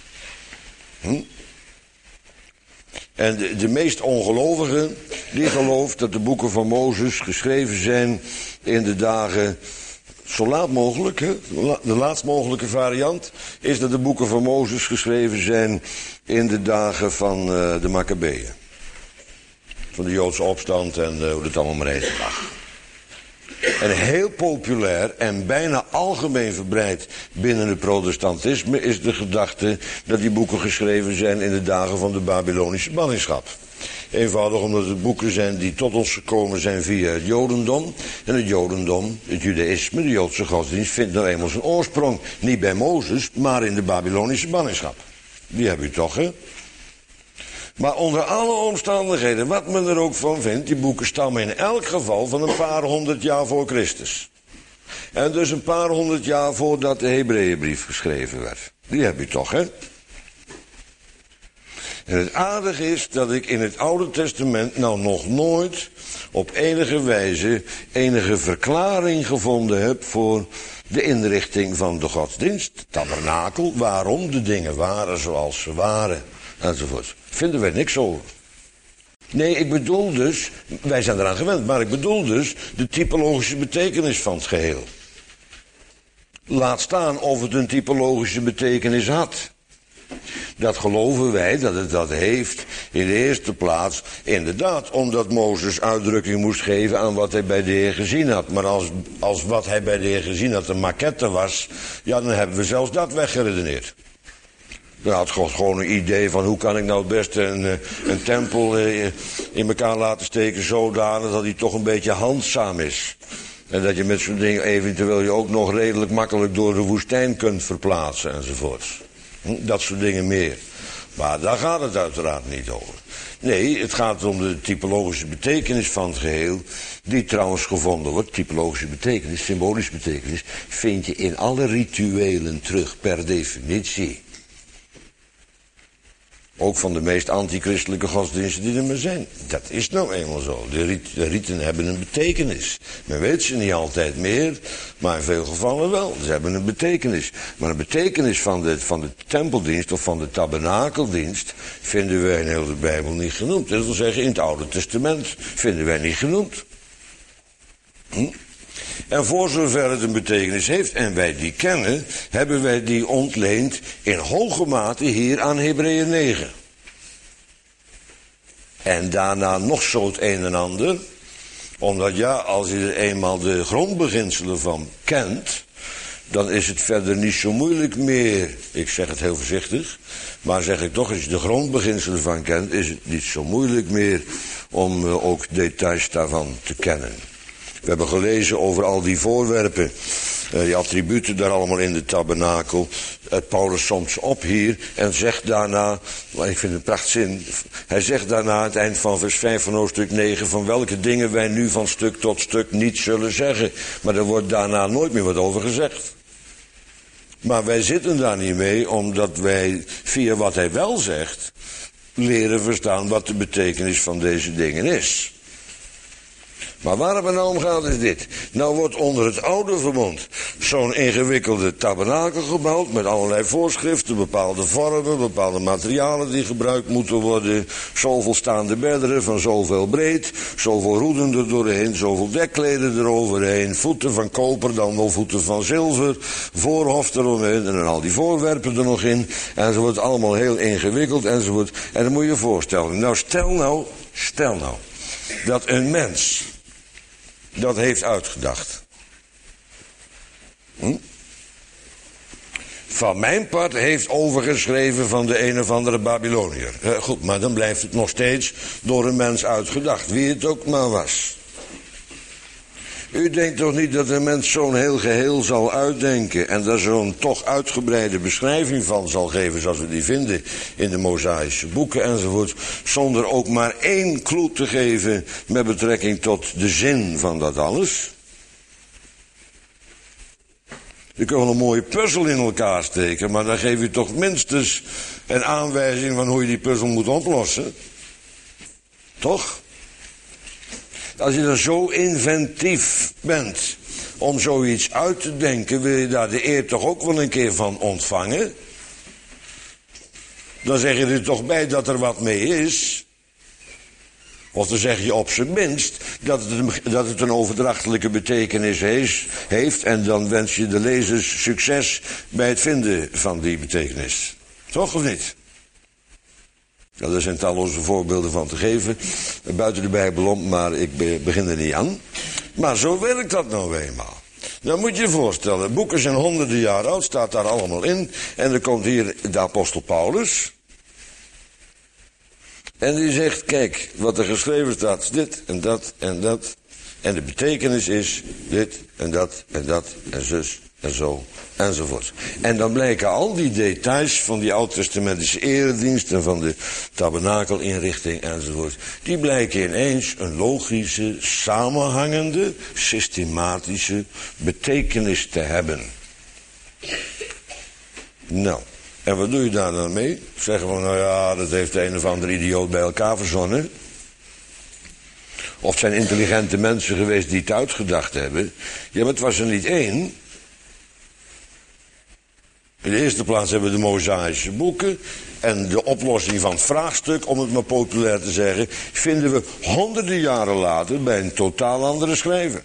[SPEAKER 1] En de meest ongelovige, die gelooft dat de boeken van Mozes geschreven zijn in de dagen, zo laat mogelijk, hè? De laatst mogelijke variant is dat de boeken van Mozes geschreven zijn in de dagen van de Maccabeeën. Van de Joodse opstand en hoe het allemaal maar heet. En heel populair en bijna algemeen verbreid binnen het protestantisme is de gedachte dat die boeken geschreven zijn in de dagen van de Babylonische ballingschap. Eenvoudig omdat het boeken zijn die tot ons gekomen zijn via het Jodendom. En het Jodendom, het Judaïsme, de Joodse godsdienst, vindt nou eenmaal zijn oorsprong niet bij Mozes, maar in de Babylonische ballingschap. Die heb je toch, hè? Maar onder alle omstandigheden, wat men er ook van vindt, die boeken stammen in elk geval van een paar honderd jaar voor Christus. En dus een paar honderd jaar voordat de Hebreeënbrief geschreven werd. Die heb je toch, hè? En het aardige is dat ik in het Oude Testament nou nog nooit op enige wijze enige verklaring gevonden heb voor de inrichting van de godsdienst, tabernakel, waarom de dingen waren zoals ze waren, enzovoort. Vinden wij niks over. Nee, ik bedoel dus, wij zijn eraan gewend, maar ik bedoel dus de typologische betekenis van het geheel. Laat staan of het een typologische betekenis had. Dat geloven wij dat het dat heeft in de eerste plaats, inderdaad, omdat Mozes uitdrukking moest geven aan wat hij bij de Heer gezien had. Maar als wat hij bij de Heer gezien had een maquette was, ja, dan hebben we zelfs dat weggeredeneerd. Dan had God gewoon een idee van hoe kan ik nou het beste een tempel in elkaar laten steken zodanig dat hij toch een beetje handzaam is. En dat je met zo'n ding eventueel je ook nog redelijk makkelijk door de woestijn kunt verplaatsen enzovoorts. Dat soort dingen meer. Maar daar gaat het uiteraard niet over. Nee, het gaat om de typologische betekenis van het geheel, die trouwens gevonden wordt. Typologische betekenis, symbolische betekenis, vind je in alle rituelen terug per definitie. Ook van de meest antichristelijke godsdiensten die er maar zijn. Dat is nou eenmaal zo. De riten hebben een betekenis. Men weet ze niet altijd meer, maar in veel gevallen wel. Ze hebben een betekenis. Maar een betekenis van de tempeldienst of van de tabernakeldienst vinden wij in heel de Bijbel niet genoemd. Dat wil zeggen, in het Oude Testament vinden wij niet genoemd. En voor zover het een betekenis heeft en wij die kennen, hebben wij die ontleend in hoge mate hier aan Hebreeën 9. En daarna nog zo het een en ander, omdat ja, als je er eenmaal de grondbeginselen van kent, dan is het verder niet zo moeilijk meer. Ik zeg het heel voorzichtig, maar zeg ik toch, als je de grondbeginselen van kent, is het niet zo moeilijk meer om ook details daarvan te kennen. We hebben gelezen over al die voorwerpen, die attributen daar allemaal in de tabernakel. Paulus soms op hier en zegt daarna, maar ik vind het een prachtzin, hij zegt daarna aan het eind van vers 5 van hoofdstuk 9, van welke dingen wij nu van stuk tot stuk niet zullen zeggen. Maar er wordt daarna nooit meer wat over gezegd. Maar wij zitten daar niet mee, omdat wij via wat hij wel zegt, leren verstaan wat de betekenis van deze dingen is. Maar waar het me nou om gaat is dit. Nou wordt onder het oude verbond zo'n ingewikkelde tabernakel gebouwd met allerlei voorschriften, bepaalde vormen, bepaalde materialen die gebruikt moeten worden. Zoveel staande bedderen van zoveel breed, zoveel roeden er doorheen, zoveel dekkleden eroverheen, voeten van koper, dan wel voeten van zilver, voorhof eromheen en dan al die voorwerpen er nog in. En zo wordt allemaal heel ingewikkeld enzovoort. En dan moet je je voorstellen. Nou stel nou dat een mens dat heeft uitgedacht. Van mijn part heeft overgeschreven van de een of andere Babyloniër. Goed, maar dan blijft het nog steeds door een mens uitgedacht, wie het ook maar was. U denkt toch niet dat een mens zo'n heel geheel zal uitdenken en daar zo'n toch uitgebreide beschrijving van zal geven zoals we die vinden in de Mosaïsche boeken enzovoort, zonder ook maar één clue te geven met betrekking tot de zin van dat alles? Je kunt wel een mooie puzzel in elkaar steken, maar dan geef je toch minstens een aanwijzing van hoe je die puzzel moet oplossen. Toch? Als je dan zo inventief bent om zoiets uit te denken, wil je daar de eer toch ook wel een keer van ontvangen? Dan zeg je er toch bij dat er wat mee is. Of dan zeg je op zijn minst dat het een overdrachtelijke betekenis heeft. En dan wens je de lezers succes bij het vinden van die betekenis. Toch of niet? Nou, er zijn talloze voorbeelden van te geven, buiten de Bijbel om, maar ik begin er niet aan. Maar zo werkt dat nou eenmaal. Dan moet je je voorstellen, boeken zijn honderden jaar oud, staat daar allemaal in. En dan komt hier de apostel Paulus. En die zegt, kijk, wat er geschreven staat is dit en dat en dat. En de betekenis is dit en dat en dat en zus en zo enzovoort. En dan blijken al die details van die oud-testamentische eredienst en van de tabernakelinrichting enzovoort, die blijken ineens een logische, samenhangende, systematische betekenis te hebben. Nou, en wat doe je daar dan mee? Zeggen we, nou ja, dat heeft de een of andere idioot bij elkaar verzonnen. Of het zijn intelligente mensen geweest die het uitgedacht hebben. Ja, maar het was er niet één. In de eerste plaats hebben we de Mosaïsche boeken. En de oplossing van het vraagstuk, om het maar populair te zeggen, vinden we honderden jaren later bij een totaal andere schrijver.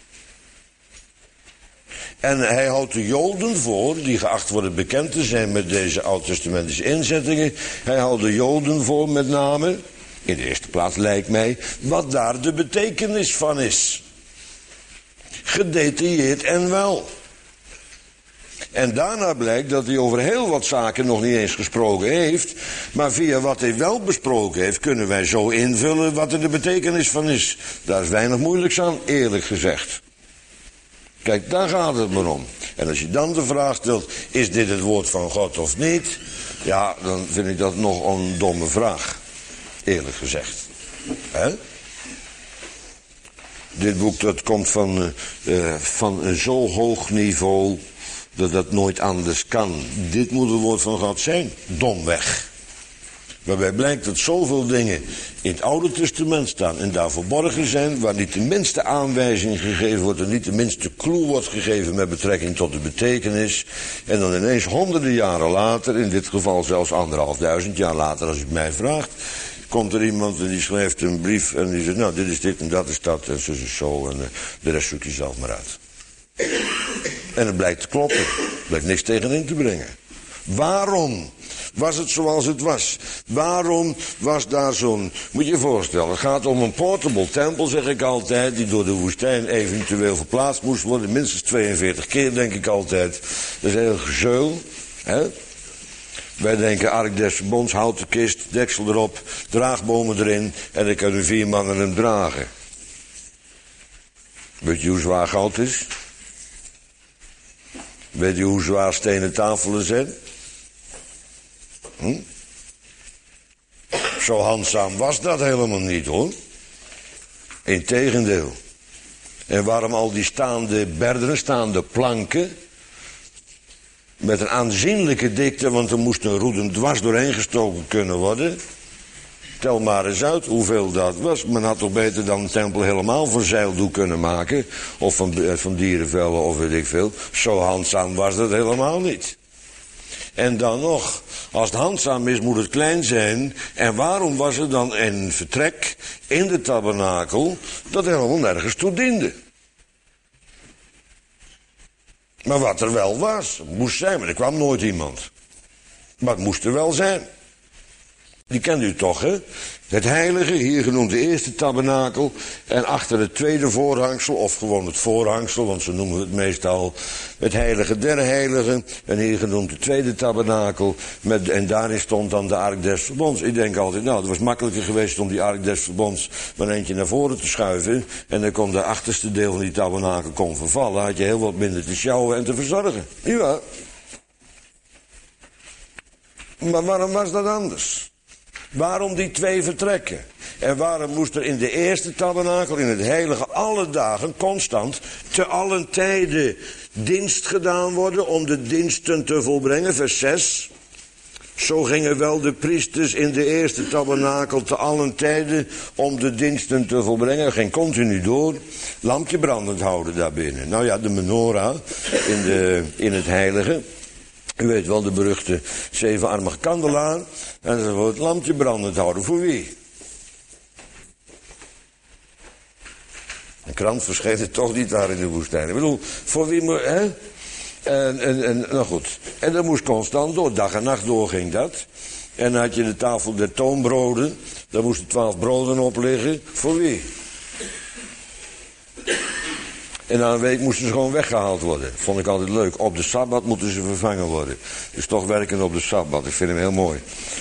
[SPEAKER 1] En hij houdt de Joden voor, die geacht worden bekend te zijn met deze oud-testamentische inzettingen. Hij houdt de Joden voor met name, in de eerste plaats lijkt mij, wat daar de betekenis van is. Gedetailleerd en wel. En daarna blijkt dat hij over heel wat zaken nog niet eens gesproken heeft. Maar via wat hij wel besproken heeft, kunnen wij zo invullen wat er de betekenis van is. Daar is weinig moeilijks aan, eerlijk gezegd. Kijk, daar gaat het maar om. En als je dan de vraag stelt, is dit het woord van God of niet? Ja, dan vind ik dat nog een domme vraag. Eerlijk gezegd. Dit boek dat komt van een zo hoog niveau dat dat nooit anders kan. Dit moet het woord van God zijn. Domweg. Waarbij blijkt dat zoveel dingen in het Oude Testament staan en daar verborgen zijn, waar niet de minste aanwijzing gegeven wordt en niet de minste clue wordt gegeven met betrekking tot de betekenis. En dan ineens honderden jaren later, in dit geval zelfs 1500 jaar later als u mij vraagt, komt er iemand en die schrijft een brief en die zegt, nou dit is dit en dat is dat en zo en zo en de rest zoek je zelf maar uit. En het blijkt te kloppen. Er blijkt niks tegenin te brengen. Waarom was het zoals het was? Waarom was daar zo'n... Moet je je voorstellen, het gaat om een portable tempel, zeg ik altijd, die door de woestijn eventueel verplaatst moest worden. Minstens 42 keer, denk ik altijd. Dat is heel gezeul, hè? Wij denken Ark des Verbonds, houten kist, deksel erop, draagbomen erin en dan kunnen 4 mannen hem dragen. Weet je hoe zwaar goud is? Weet je hoe zwaar stenen tafelen zijn? Zo handzaam was dat helemaal niet, hoor. Integendeel. En waarom al die staande berderen, staande planken, met een aanzienlijke dikte, want er moest een roeden dwars doorheen gestoken kunnen worden. Tel maar eens uit hoeveel dat was. Men had toch beter dan de tempel helemaal van zeildoek kunnen maken. Of van dierenvellen of weet ik veel. Zo handzaam was dat helemaal niet. En dan nog, als het handzaam is moet het klein zijn. En waarom was er dan een vertrek in de tabernakel dat helemaal nergens toe diende? Maar wat er wel was, het moest zijn, maar er kwam nooit iemand. Maar het moest er wel zijn. Die kent u toch, hè? Het heilige, hier genoemd de eerste tabernakel. En achter het tweede voorhangsel, of gewoon het voorhangsel, want zo noemen we het meestal. Het heilige der heiligen. En hier genoemd de tweede tabernakel. En daarin stond dan de ark des verbonds. Ik denk altijd, nou, het was makkelijker geweest om die ark des verbonds maar eentje naar voren te schuiven. En dan kon de achterste deel van die tabernakel kon vervallen. Had je heel wat minder te sjouwen en te verzorgen. Ja. Maar waarom was dat anders? Waarom die 2 vertrekken? En waarom moest er in de eerste tabernakel, in het heilige, alle dagen, constant, te allen tijden dienst gedaan worden om de diensten te volbrengen? Vers 6. Zo gingen wel de priesters in de eerste tabernakel te allen tijden om de diensten te volbrengen. Ging continu door. Lampje brandend houden daarbinnen. Nou ja, de menorah in het heilige. U weet wel, de beruchte 7-armige kandelaar. En ze wil het lampje brandend houden. Voor wie? Een krant verscheen het toch niet daar in de woestijn. Ik bedoel, voor wie moet... Hè? Nou goed. En dat moest constant door. Dag en nacht door ging dat. En dan had je de tafel der toonbroden. Daar moesten 12 broden op liggen. Voor wie? En na een week moesten ze gewoon weggehaald worden. Vond ik altijd leuk. Op de Sabbat moeten ze vervangen worden. Dus toch werken op de Sabbat. Ik vind hem heel mooi.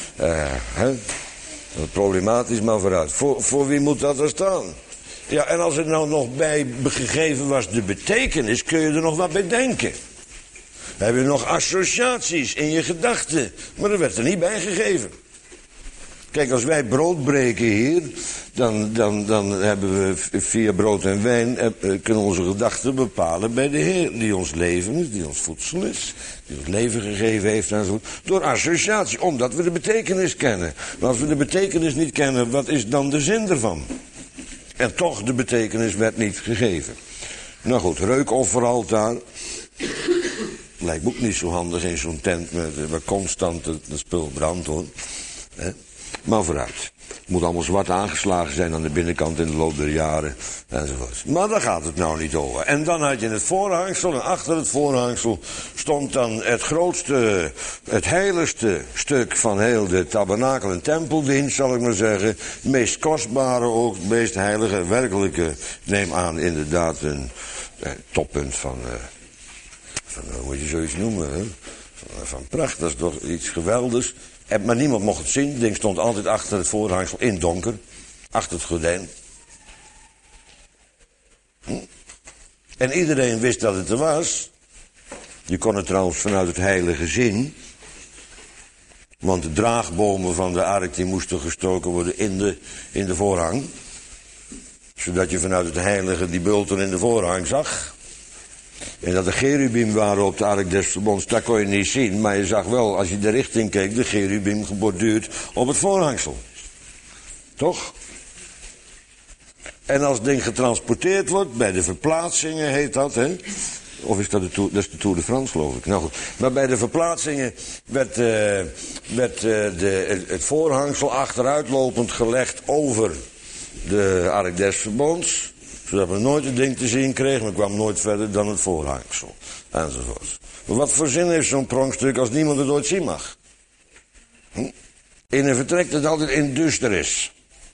[SPEAKER 1] Problematisch, maar vooruit. Voor wie moet dat er staan? Ja, en als er nou nog bij gegeven was de betekenis, kun je er nog wat bij denken. Dan heb je nog associaties in je gedachten. Maar er werd er niet bij gegeven. Kijk, als wij brood breken hier, dan hebben we via brood en wijn, kunnen onze gedachten bepalen bij de Heer, die ons leven is, die ons voedsel is, die ons leven gegeven heeft enzovoort. Door associatie, omdat we de betekenis kennen. Maar als we de betekenis niet kennen, wat is dan de zin ervan? En toch, de betekenis werd niet gegeven. Nou goed, reukofferaltaar. Lijkt me ook niet zo handig in zo'n tent waar constant het spul brandt, hoor. Maar vooruit. Het moet allemaal zwart aangeslagen zijn aan de binnenkant in de loop der jaren. Enzovoort. Maar daar gaat het nou niet over. En dan had je het voorhangsel. En achter het voorhangsel stond dan het grootste, het heiligste stuk van heel de tabernakel- en tempeldienst, zal ik maar zeggen. Het meest kostbare ook, het meest heilige, werkelijke. Neem aan inderdaad een toppunt van hoe moet je zoiets noemen, hè? Van pracht, dat is toch iets geweldigs. Maar niemand mocht het zien. Het ding stond altijd achter het voorhangsel in donker. Achter het gordijn. En iedereen wist dat het er was. Je kon het trouwens vanuit het heilige zien. Want de draagbomen van de ark die moesten gestoken worden in de voorhang. Zodat je vanuit het heilige die bulten in de voorhang zag. En dat de cherubim waren op de ark des verbonds, dat kon je niet zien. Maar je zag wel, als je de richting keek, de cherubim geborduurd op het voorhangsel. Toch? En als het ding getransporteerd wordt, bij de verplaatsingen heet dat, hè? Of is dat dat is de Tour de France, geloof ik. Nou goed. Maar bij de verplaatsingen werd het voorhangsel achteruitlopend gelegd over de ark des verbonds. Zodat men nooit het ding te zien kreeg, maar kwam nooit verder dan het voorhangsel. Enzovoort. Maar wat voor zin heeft zo'n pronkstuk als niemand het ooit zien mag? In een vertrek dat altijd in duister is.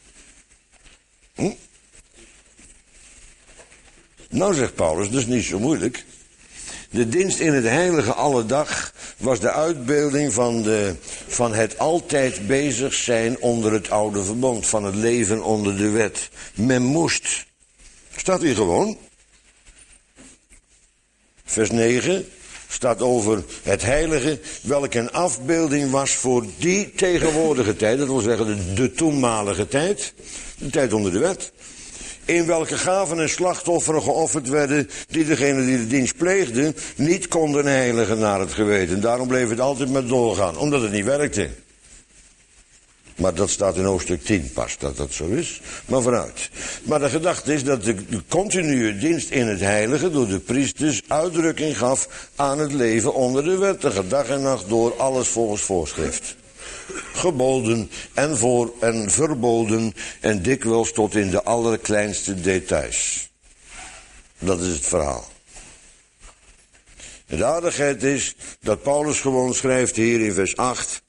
[SPEAKER 1] Nou, zegt Paulus, dat is niet zo moeilijk. De dienst in het heilige alle dag was de uitbeelding van het altijd bezig zijn onder het oude verbond. Van het leven onder de wet. Men moest. Staat hier gewoon. Vers 9 staat over het heilige, welke een afbeelding was voor die tegenwoordige tijd. Dat wil zeggen de toenmalige tijd. De tijd onder de wet. In welke gaven en slachtofferen geofferd werden, die degene die de dienst pleegden niet konden heiligen naar het geweten. Daarom bleef het altijd maar doorgaan, omdat het niet werkte. Maar dat staat in hoofdstuk 10 pas, dat dat zo is. Maar vooruit. Maar de gedachte is dat de continue dienst in het heilige door de priesters uitdrukking gaf aan het leven onder de wet. Dag en nacht door, alles volgens voorschrift. Geboden en verboden en dikwijls tot in de allerkleinste details. Dat is het verhaal. En de aardigheid is dat Paulus gewoon schrijft hier in vers 8...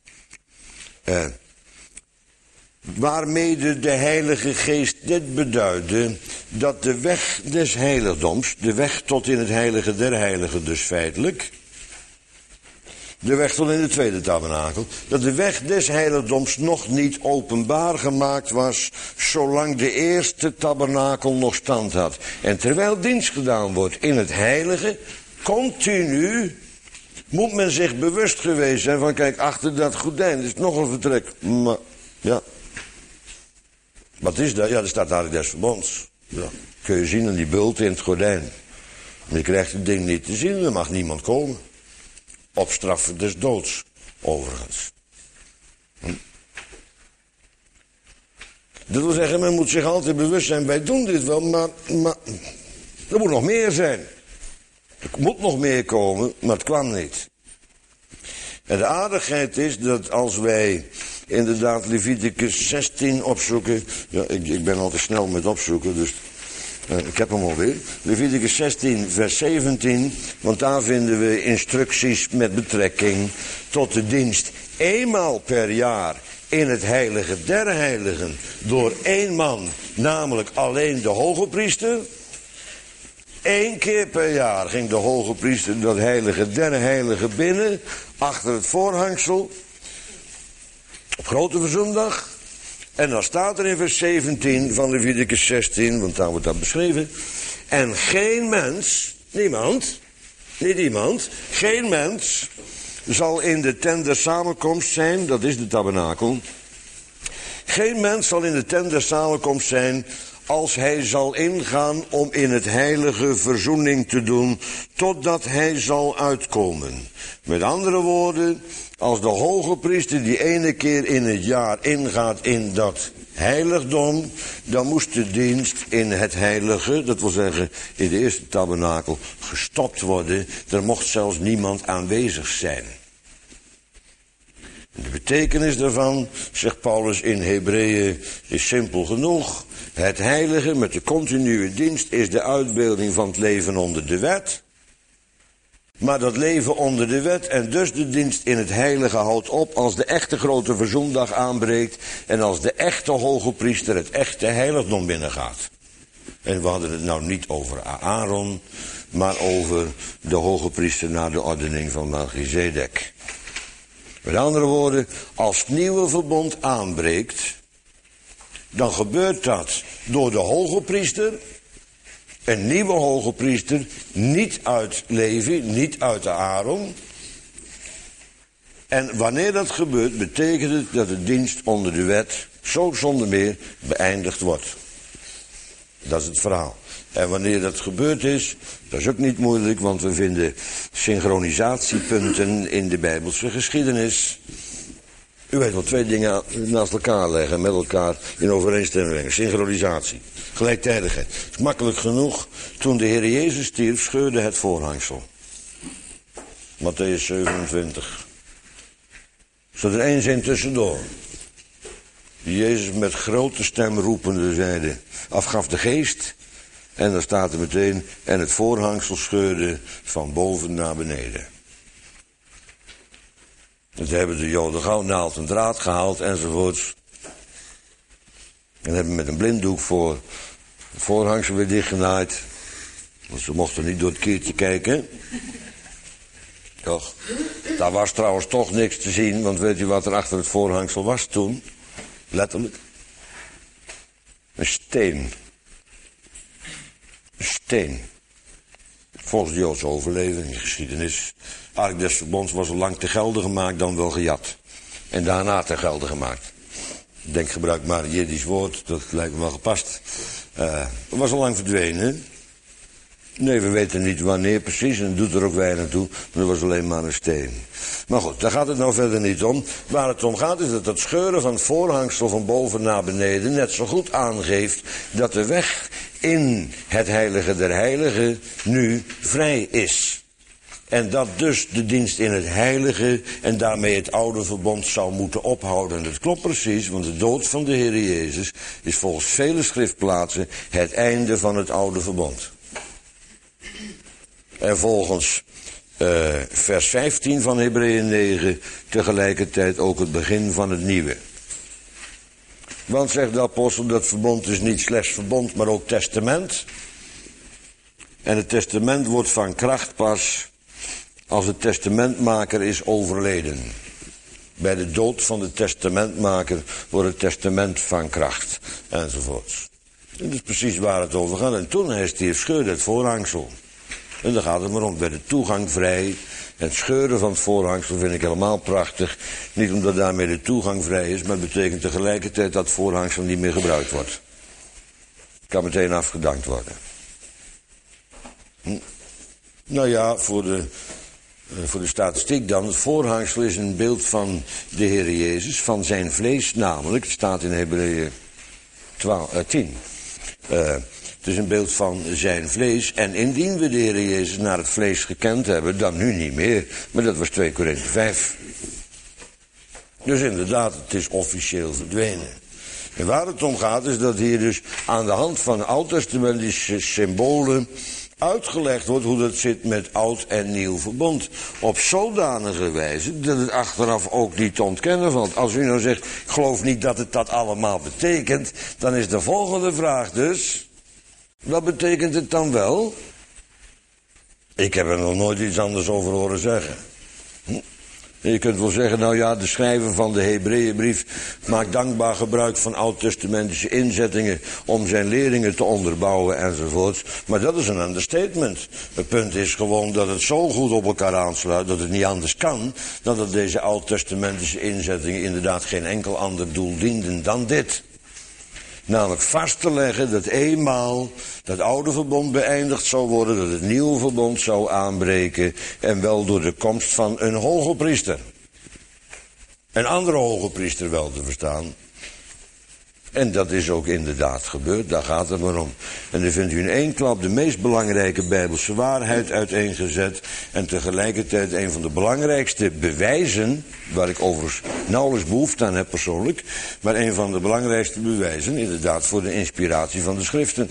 [SPEAKER 1] waarmee de Heilige Geest dit beduidde, dat de weg des heiligdoms, de weg tot in het heilige der heiligen dus feitelijk, de weg tot in de tweede tabernakel, dat de weg des heiligdoms nog niet openbaar gemaakt was, zolang de eerste tabernakel nog stand had. En terwijl dienst gedaan wordt in het heilige, continu, moet men zich bewust geweest zijn van, kijk, achter dat gordijn is nog een vertrek. Maar, ja. Wat is dat? Ja, dat staat daar des verbonds. Ja. Kun je zien aan die bult in het gordijn. Maar je krijgt het ding niet te zien, er mag niemand komen. Op straf des doods, overigens. Dat wil zeggen, men moet zich altijd bewust zijn, wij doen dit wel, maar er moet nog meer zijn. Er moet nog meer komen, maar het kwam niet. En de aardigheid is dat als wij inderdaad Leviticus 16 opzoeken. Ja, ik ben altijd snel met opzoeken, dus ik heb hem alweer. Leviticus 16 vers 17, want daar vinden we instructies met betrekking tot de dienst. Eenmaal per jaar in het heilige der heiligen door één man, namelijk alleen de hoge priester. 1 keer per jaar ging de hoge priester dat heilige der heiligen binnen, achter het voorhangsel, op grote verzoendag. En dan staat er in vers 17 van Leviticus 16, want daar wordt dat beschreven. En geen mens, niet iemand, geen mens zal in de tent der samenkomst zijn, dat is de tabernakel. Geen mens zal in de tent der samenkomst zijn als hij zal ingaan om in het heilige verzoening te doen, totdat hij zal uitkomen. Met andere woorden, als de hoge priester die ene keer in het jaar ingaat in dat heiligdom, dan moest de dienst in het heilige, dat wil zeggen in de eerste tabernakel, gestopt worden. Er mocht zelfs niemand aanwezig zijn. De betekenis daarvan, zegt Paulus in Hebreeën, is simpel genoeg. Het heilige met de continue dienst is de uitbeelding van het leven onder de wet. Maar dat leven onder de wet en dus de dienst in het heilige houdt op als de echte grote verzoendag aanbreekt en als de echte hoge priester het echte heiligdom binnengaat. En we hadden het nou niet over Aaron, maar over de hoge priester naar de ordening van Melchizedek. Met andere woorden, als het nieuwe verbond aanbreekt, dan gebeurt dat door de hoge priester, een nieuwe hoge priester, niet uit Levi, niet uit de Aaron. En wanneer dat gebeurt, betekent het dat de dienst onder de wet, zo zonder meer, beëindigd wordt. Dat is het verhaal. En wanneer dat gebeurd is, dat is ook niet moeilijk, want we vinden synchronisatiepunten in de Bijbelse geschiedenis. U weet wel, 2 dingen naast elkaar leggen, met elkaar in overeenstemming brengen. Synchronisatie, gelijktijdigheid. Het is makkelijk genoeg. Toen de Heer Jezus stierf, scheurde het voorhangsel. Matthäus 27. Er staat er 1 zin tussendoor. Die Jezus met grote stem roepende zeide, afgaf de geest. En dan staat er meteen, en het voorhangsel scheurde van boven naar beneden. En toen hebben de Joden gauw naald en draad gehaald enzovoorts. En hebben met een blinddoek voor het voorhangsel weer dichtgenaaid. Want ze mochten niet door het kiertje kijken. Toch? Daar was trouwens toch niks te zien, want weet u wat er achter het voorhangsel was toen? Letterlijk. Een steen. Een steen. Volgens de Joodse overlevering, geschiedenis. Ark des Verbonds was al lang te gelde gemaakt, dan wel gejat. En daarna te gelde gemaakt. Ik denk, gebruik maar een Jiddisch woord, dat lijkt me wel gepast. Het was al lang verdwenen. Nee, we weten niet wanneer precies en het doet er ook weinig toe. Maar dat was alleen maar een steen. Maar goed, daar gaat het nou verder niet om. Waar het om gaat is dat het scheuren van het voorhangsel van boven naar beneden net zo goed aangeeft dat de weg in het heilige der heiligen nu vrij is. En dat dus de dienst in het heilige en daarmee het oude verbond zou moeten ophouden. En dat klopt precies, want de dood van de Heer Jezus is volgens vele schriftplaatsen het einde van het oude verbond. En volgens vers 15 van Hebreeën 9 tegelijkertijd ook het begin van het nieuwe. Want zegt de apostel, dat verbond is niet slechts verbond, maar ook testament. En het testament wordt van kracht pas als de testamentmaker is overleden. Bij de dood van de testamentmaker wordt het testament van kracht. Enzovoorts. En dat is precies waar het over gaat. En toen hij stierf scheurde het voorhangsel. En dan gaat het maar om, bij de toegang vrij. Het scheuren van het voorhangsel vind ik helemaal prachtig. Niet omdat daarmee de toegang vrij is, maar het betekent tegelijkertijd dat het voorhangsel niet meer gebruikt wordt. Het kan meteen afgedankt worden. Nou ja, voor de statistiek dan. Het voorhangsel is een beeld van de Heer Jezus, van zijn vlees namelijk. Het staat in Hebreeën 10. Het is een beeld van zijn vlees. En indien we de Heer Jezus naar het vlees gekend hebben, dan nu niet meer. Maar dat was 2 Korinthe 5. Dus inderdaad, het is officieel verdwenen. En waar het om gaat is dat hier dus aan de hand van oud-testamentische symbolen uitgelegd wordt hoe dat zit met oud en nieuw verbond. Op zodanige wijze dat het achteraf ook niet te ontkennen valt. Als u nou zegt, ik geloof niet dat het dat allemaal betekent, dan is de volgende vraag dus, wat betekent het dan wel? Ik heb er nog nooit iets anders over horen zeggen. Je kunt wel zeggen, nou ja, de schrijver van de Hebreeënbrief maakt dankbaar gebruik van oud-testamentische inzettingen om zijn leerlingen te onderbouwen enzovoorts. Maar dat is een understatement. Het punt is gewoon dat het zo goed op elkaar aansluit dat het niet anders kan, dan dat deze oud-testamentische inzettingen inderdaad geen enkel ander doel dienden dan dit. Namelijk vast te leggen dat eenmaal dat oude verbond beëindigd zou worden, dat het nieuwe verbond zou aanbreken en wel door de komst van een hoge priester. Een andere hoge priester wel te verstaan. En dat is ook inderdaad gebeurd, daar gaat het maar om. En dan vindt u in één klap de meest belangrijke Bijbelse waarheid uiteengezet en tegelijkertijd een van de belangrijkste bewijzen, waar ik overigens nauwelijks behoefte aan heb persoonlijk, maar een van de belangrijkste bewijzen inderdaad voor de inspiratie van de schriften.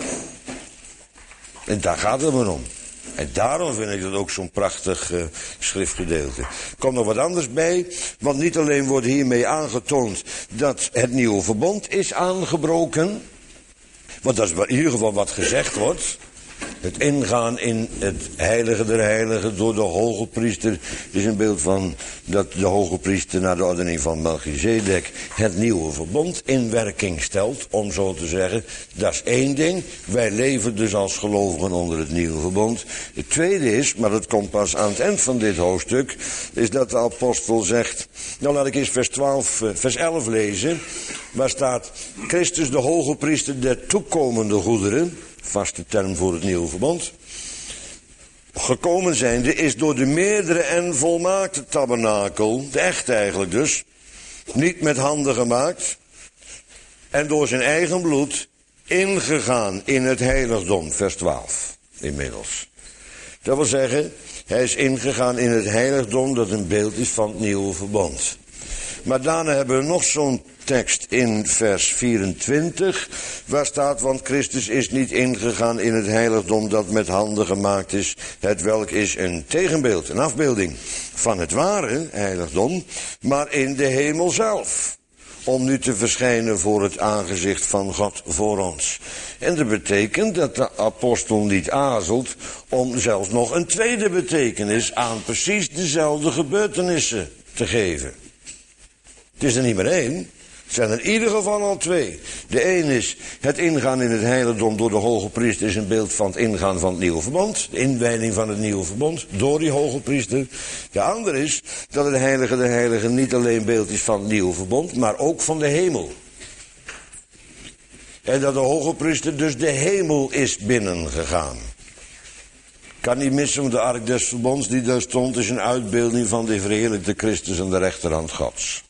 [SPEAKER 1] En daar gaat het maar om. En daarom vind ik dat ook zo'n prachtig schriftgedeelte. Er komt nog wat anders bij, want niet alleen wordt hiermee aangetoond dat het nieuwe verbond is aangebroken, want dat is in ieder geval wat gezegd wordt. Het ingaan in het heilige der heiligen door de hoge priester is een beeld van dat de hoge priester naar de ordening van Melchizedek het nieuwe verbond in werking stelt, om zo te zeggen. Dat is één ding. Wij leven dus als gelovigen onder het nieuwe verbond. Het tweede is, maar dat komt pas aan het eind van dit hoofdstuk, is dat de apostel zegt, nou laat ik eens vers 11 lezen, waar staat, Christus de hoge priester der toekomende goederen, vaste term voor het nieuwe verbond, gekomen zijnde is door de meerdere en volmaakte tabernakel, de echte eigenlijk dus, niet met handen gemaakt, en door zijn eigen bloed ingegaan in het heiligdom, vers 12 inmiddels. Dat wil zeggen, hij is ingegaan in het heiligdom dat een beeld is van het nieuwe verbond. Maar daarna hebben we nog zo'n tekst in vers 24, waar staat, want Christus is niet ingegaan in het heiligdom dat met handen gemaakt is, het welk is een tegenbeeld, een afbeelding van het ware heiligdom, maar in de hemel zelf, om nu te verschijnen voor het aangezicht van God voor ons. En dat betekent dat de apostel niet aarzelt om zelfs nog een tweede betekenis aan precies dezelfde gebeurtenissen te geven. Het is er niet maar één, het zijn er in ieder geval al twee. De een is het ingaan in het heiligdom door de hoge priester is een beeld van het ingaan van het nieuwe verbond. De inwijding van het nieuwe verbond door die hoge priester. De ander is dat het heilige der heiligen niet alleen beeld is van het nieuwe verbond, maar ook van de hemel. En dat de hoge priester dus de hemel is binnengegaan. Kan niet missen, want de ark des verbonds die daar stond is een uitbeelding van de verheerlijkte Christus aan de rechterhand Gods.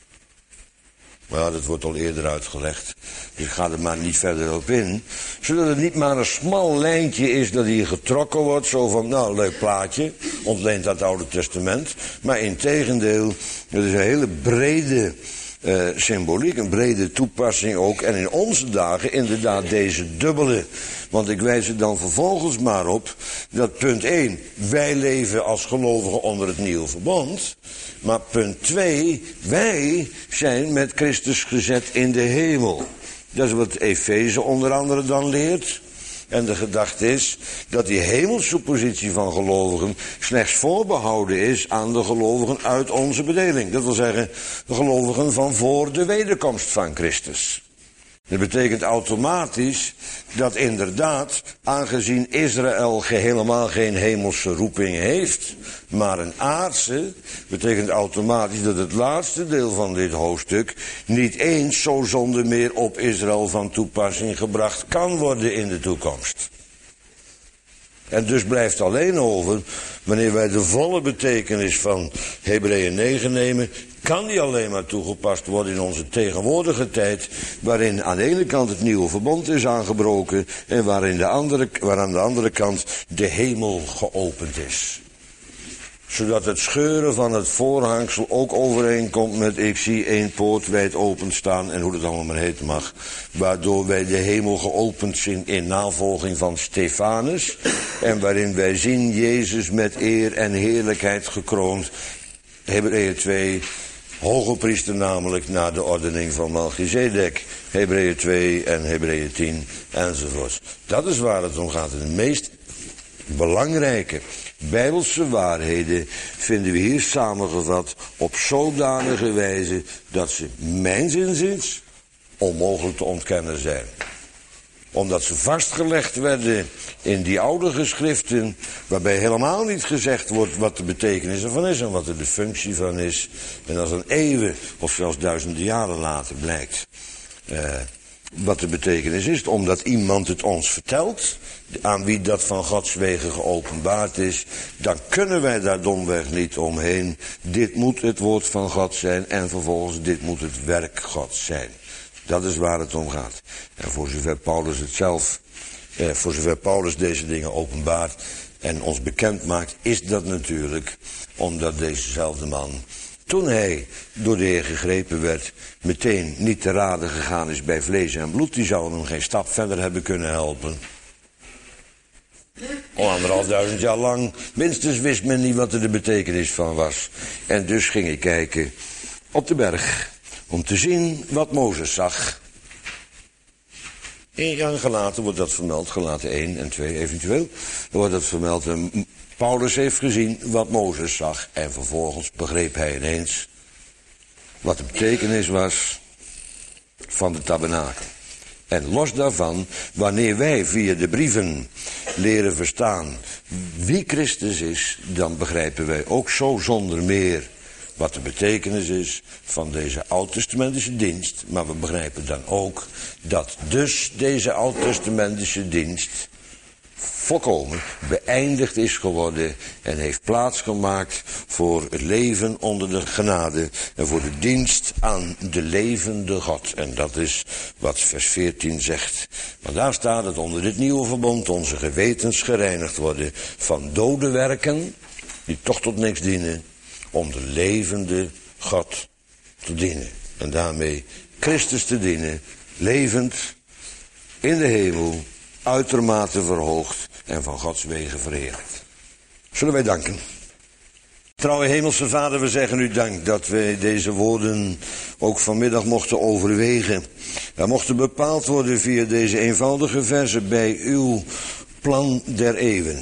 [SPEAKER 1] Maar ja, dat wordt al eerder uitgelegd. Dus ik ga er maar niet verder op in. Zodat het niet maar een smal lijntje is dat hier getrokken wordt. Zo van, nou, leuk plaatje. Ontleend uit het Oude Testament. Maar integendeel, het is een hele brede symboliek. Een brede toepassing ook. En in onze dagen inderdaad deze dubbele. Want ik wijs er dan vervolgens maar op dat punt 1, wij leven als gelovigen onder het nieuwe verbond. Maar punt 2, wij zijn met Christus gezet in de hemel. Dat is wat Efeze onder andere dan leert. En de gedachte is dat die hemelse positie van gelovigen slechts voorbehouden is aan de gelovigen uit onze bedeling. Dat wil zeggen, de gelovigen van voor de wederkomst van Christus. Dat betekent automatisch dat inderdaad, aangezien Israël helemaal geen hemelse roeping heeft, maar een aardse, betekent automatisch dat het laatste deel van dit hoofdstuk niet eens zo zonder meer op Israël van toepassing gebracht kan worden in de toekomst. En dus blijft alleen over, wanneer wij de volle betekenis van Hebreeën 9 nemen, kan die alleen maar toegepast worden in onze tegenwoordige tijd, waarin aan de ene kant het nieuwe verbond is aangebroken en waar aan de andere kant de hemel geopend is. Zodat het scheuren van het voorhangsel ook overeenkomt met ik zie één poort wijd openstaan en hoe dat allemaal maar heten mag. Waardoor wij de hemel geopend zien in navolging van Stefanus. En waarin wij zien Jezus met eer en heerlijkheid gekroond. Hebreeën 2, hoge priester namelijk naar de ordening van Melchizedek. Hebreeën 2 en Hebreeën 10 enzovoorts. Dat is waar het om gaat. De meest belangrijke Bijbelse waarheden vinden we hier samengevat op zodanige wijze dat ze, mijns inziens, onmogelijk te ontkennen zijn. Omdat ze vastgelegd werden in die oude geschriften, waarbij helemaal niet gezegd wordt wat de betekenis ervan is en wat er de functie van is. En als een eeuwen of zelfs duizenden jaren later blijkt wat de betekenis is, omdat iemand het ons vertelt, aan wie dat van Gods wegen geopenbaard is, dan kunnen wij daar domweg niet omheen. Dit moet het woord van God zijn en vervolgens dit moet het werk Gods zijn. Dat is waar het om gaat. En voor zover Paulus deze dingen openbaart en ons bekend maakt, is dat natuurlijk omdat dezezelfde man, toen hij door de Heer gegrepen werd, meteen niet te raden gegaan is bij vlees en bloed. Die zou hem geen stap verder hebben kunnen helpen. Al 1500 jaar lang, minstens wist men niet wat er de betekenis van was. En dus ging ik kijken op de berg, om te zien wat Mozes zag. En Gelaten wordt dat vermeld, Gelaten 1 en 2 eventueel. Dan wordt dat vermeld. En Paulus heeft gezien wat Mozes zag. En vervolgens begreep hij ineens wat de betekenis was van de tabernakel. En los daarvan, wanneer wij via de brieven leren verstaan wie Christus is, dan begrijpen wij ook zo zonder meer wat de betekenis is van deze oud-testamentische dienst. Maar we begrijpen dan ook dat dus deze oud-testamentische dienst volkomen beëindigd is geworden en heeft plaatsgemaakt voor het leven onder de genade en voor de dienst aan de levende God. En dat is wat vers 14 zegt. Want daar staat het onder dit nieuwe verbond onze gewetens gereinigd worden van dode werken die toch tot niks dienen, om de levende God te dienen. En daarmee Christus te dienen, levend in de hemel, uitermate verhoogd en van Gods wegen verheerlijkt. Zullen wij danken? Trouwe Hemelse Vader, we zeggen u dank dat wij deze woorden ook vanmiddag mochten overwegen. Er mochten bepaald worden via deze eenvoudige verzen bij uw plan der eeuwen.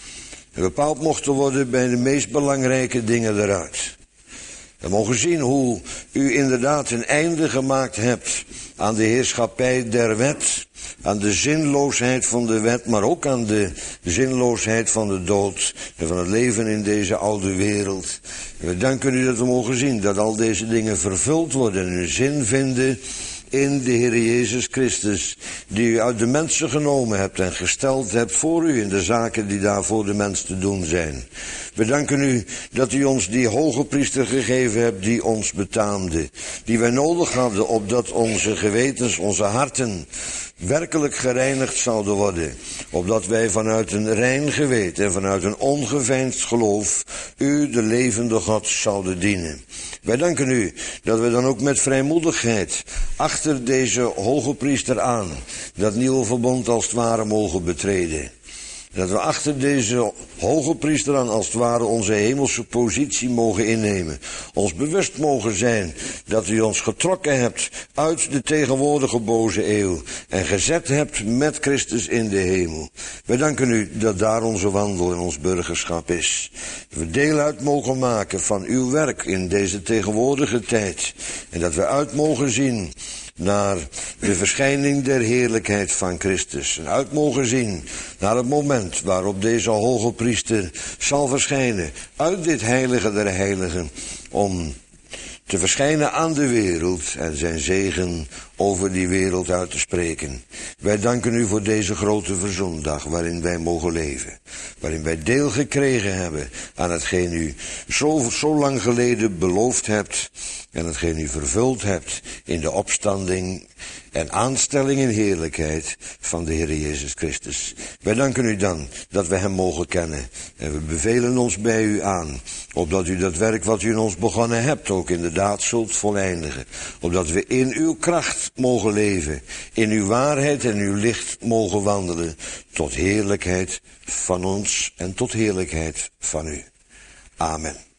[SPEAKER 1] En bepaald mochten worden bij de meest belangrijke dingen eruit. We mogen zien hoe u inderdaad een einde gemaakt hebt aan de heerschappij der wet, aan de zinloosheid van de wet, maar ook aan de zinloosheid van de dood en van het leven in deze oude wereld. En we danken u dat we mogen zien dat al deze dingen vervuld worden en hun zin vinden in de Heer Jezus Christus, die u uit de mensen genomen hebt en gesteld hebt voor u in de zaken die daar voor de mens te doen zijn. We danken u dat u ons die hoge priester gegeven hebt die ons betaamde, die wij nodig hadden opdat onze gewetens, onze harten werkelijk gereinigd zouden worden, opdat wij vanuit een rein geweten en vanuit een ongeveinsd geloof u, de levende God, zouden dienen. Wij danken u dat we dan ook met vrijmoedigheid achter deze hoge priester aan dat nieuwe verbond als het ware mogen betreden. Dat we achter deze hoge priester aan als het ware onze hemelse positie mogen innemen. Ons bewust mogen zijn dat u ons getrokken hebt uit de tegenwoordige boze eeuw en gezet hebt met Christus in de hemel. Wij danken u dat daar onze wandel en ons burgerschap is. Dat we deel uit mogen maken van uw werk in deze tegenwoordige tijd. En dat we uit mogen zien naar de verschijning der heerlijkheid van Christus. En uit mogen zien naar het moment waarop deze hoge priester zal verschijnen uit dit heilige der heiligen, om te verschijnen aan de wereld en zijn zegen over die wereld uit te spreken. Wij danken u voor deze grote verzoendag waarin wij mogen leven. Waarin wij deel gekregen hebben aan hetgeen u zo lang geleden beloofd hebt en hetgeen u vervuld hebt in de opstanding en aanstelling in heerlijkheid van de Heer Jezus Christus. Wij danken u dan dat we hem mogen kennen. En we bevelen ons bij u aan, opdat u dat werk wat u in ons begonnen hebt ook inderdaad zult voleindigen. Opdat we in uw kracht mogen leven, in uw waarheid en uw licht mogen wandelen, tot heerlijkheid van ons en tot heerlijkheid van u. Amen.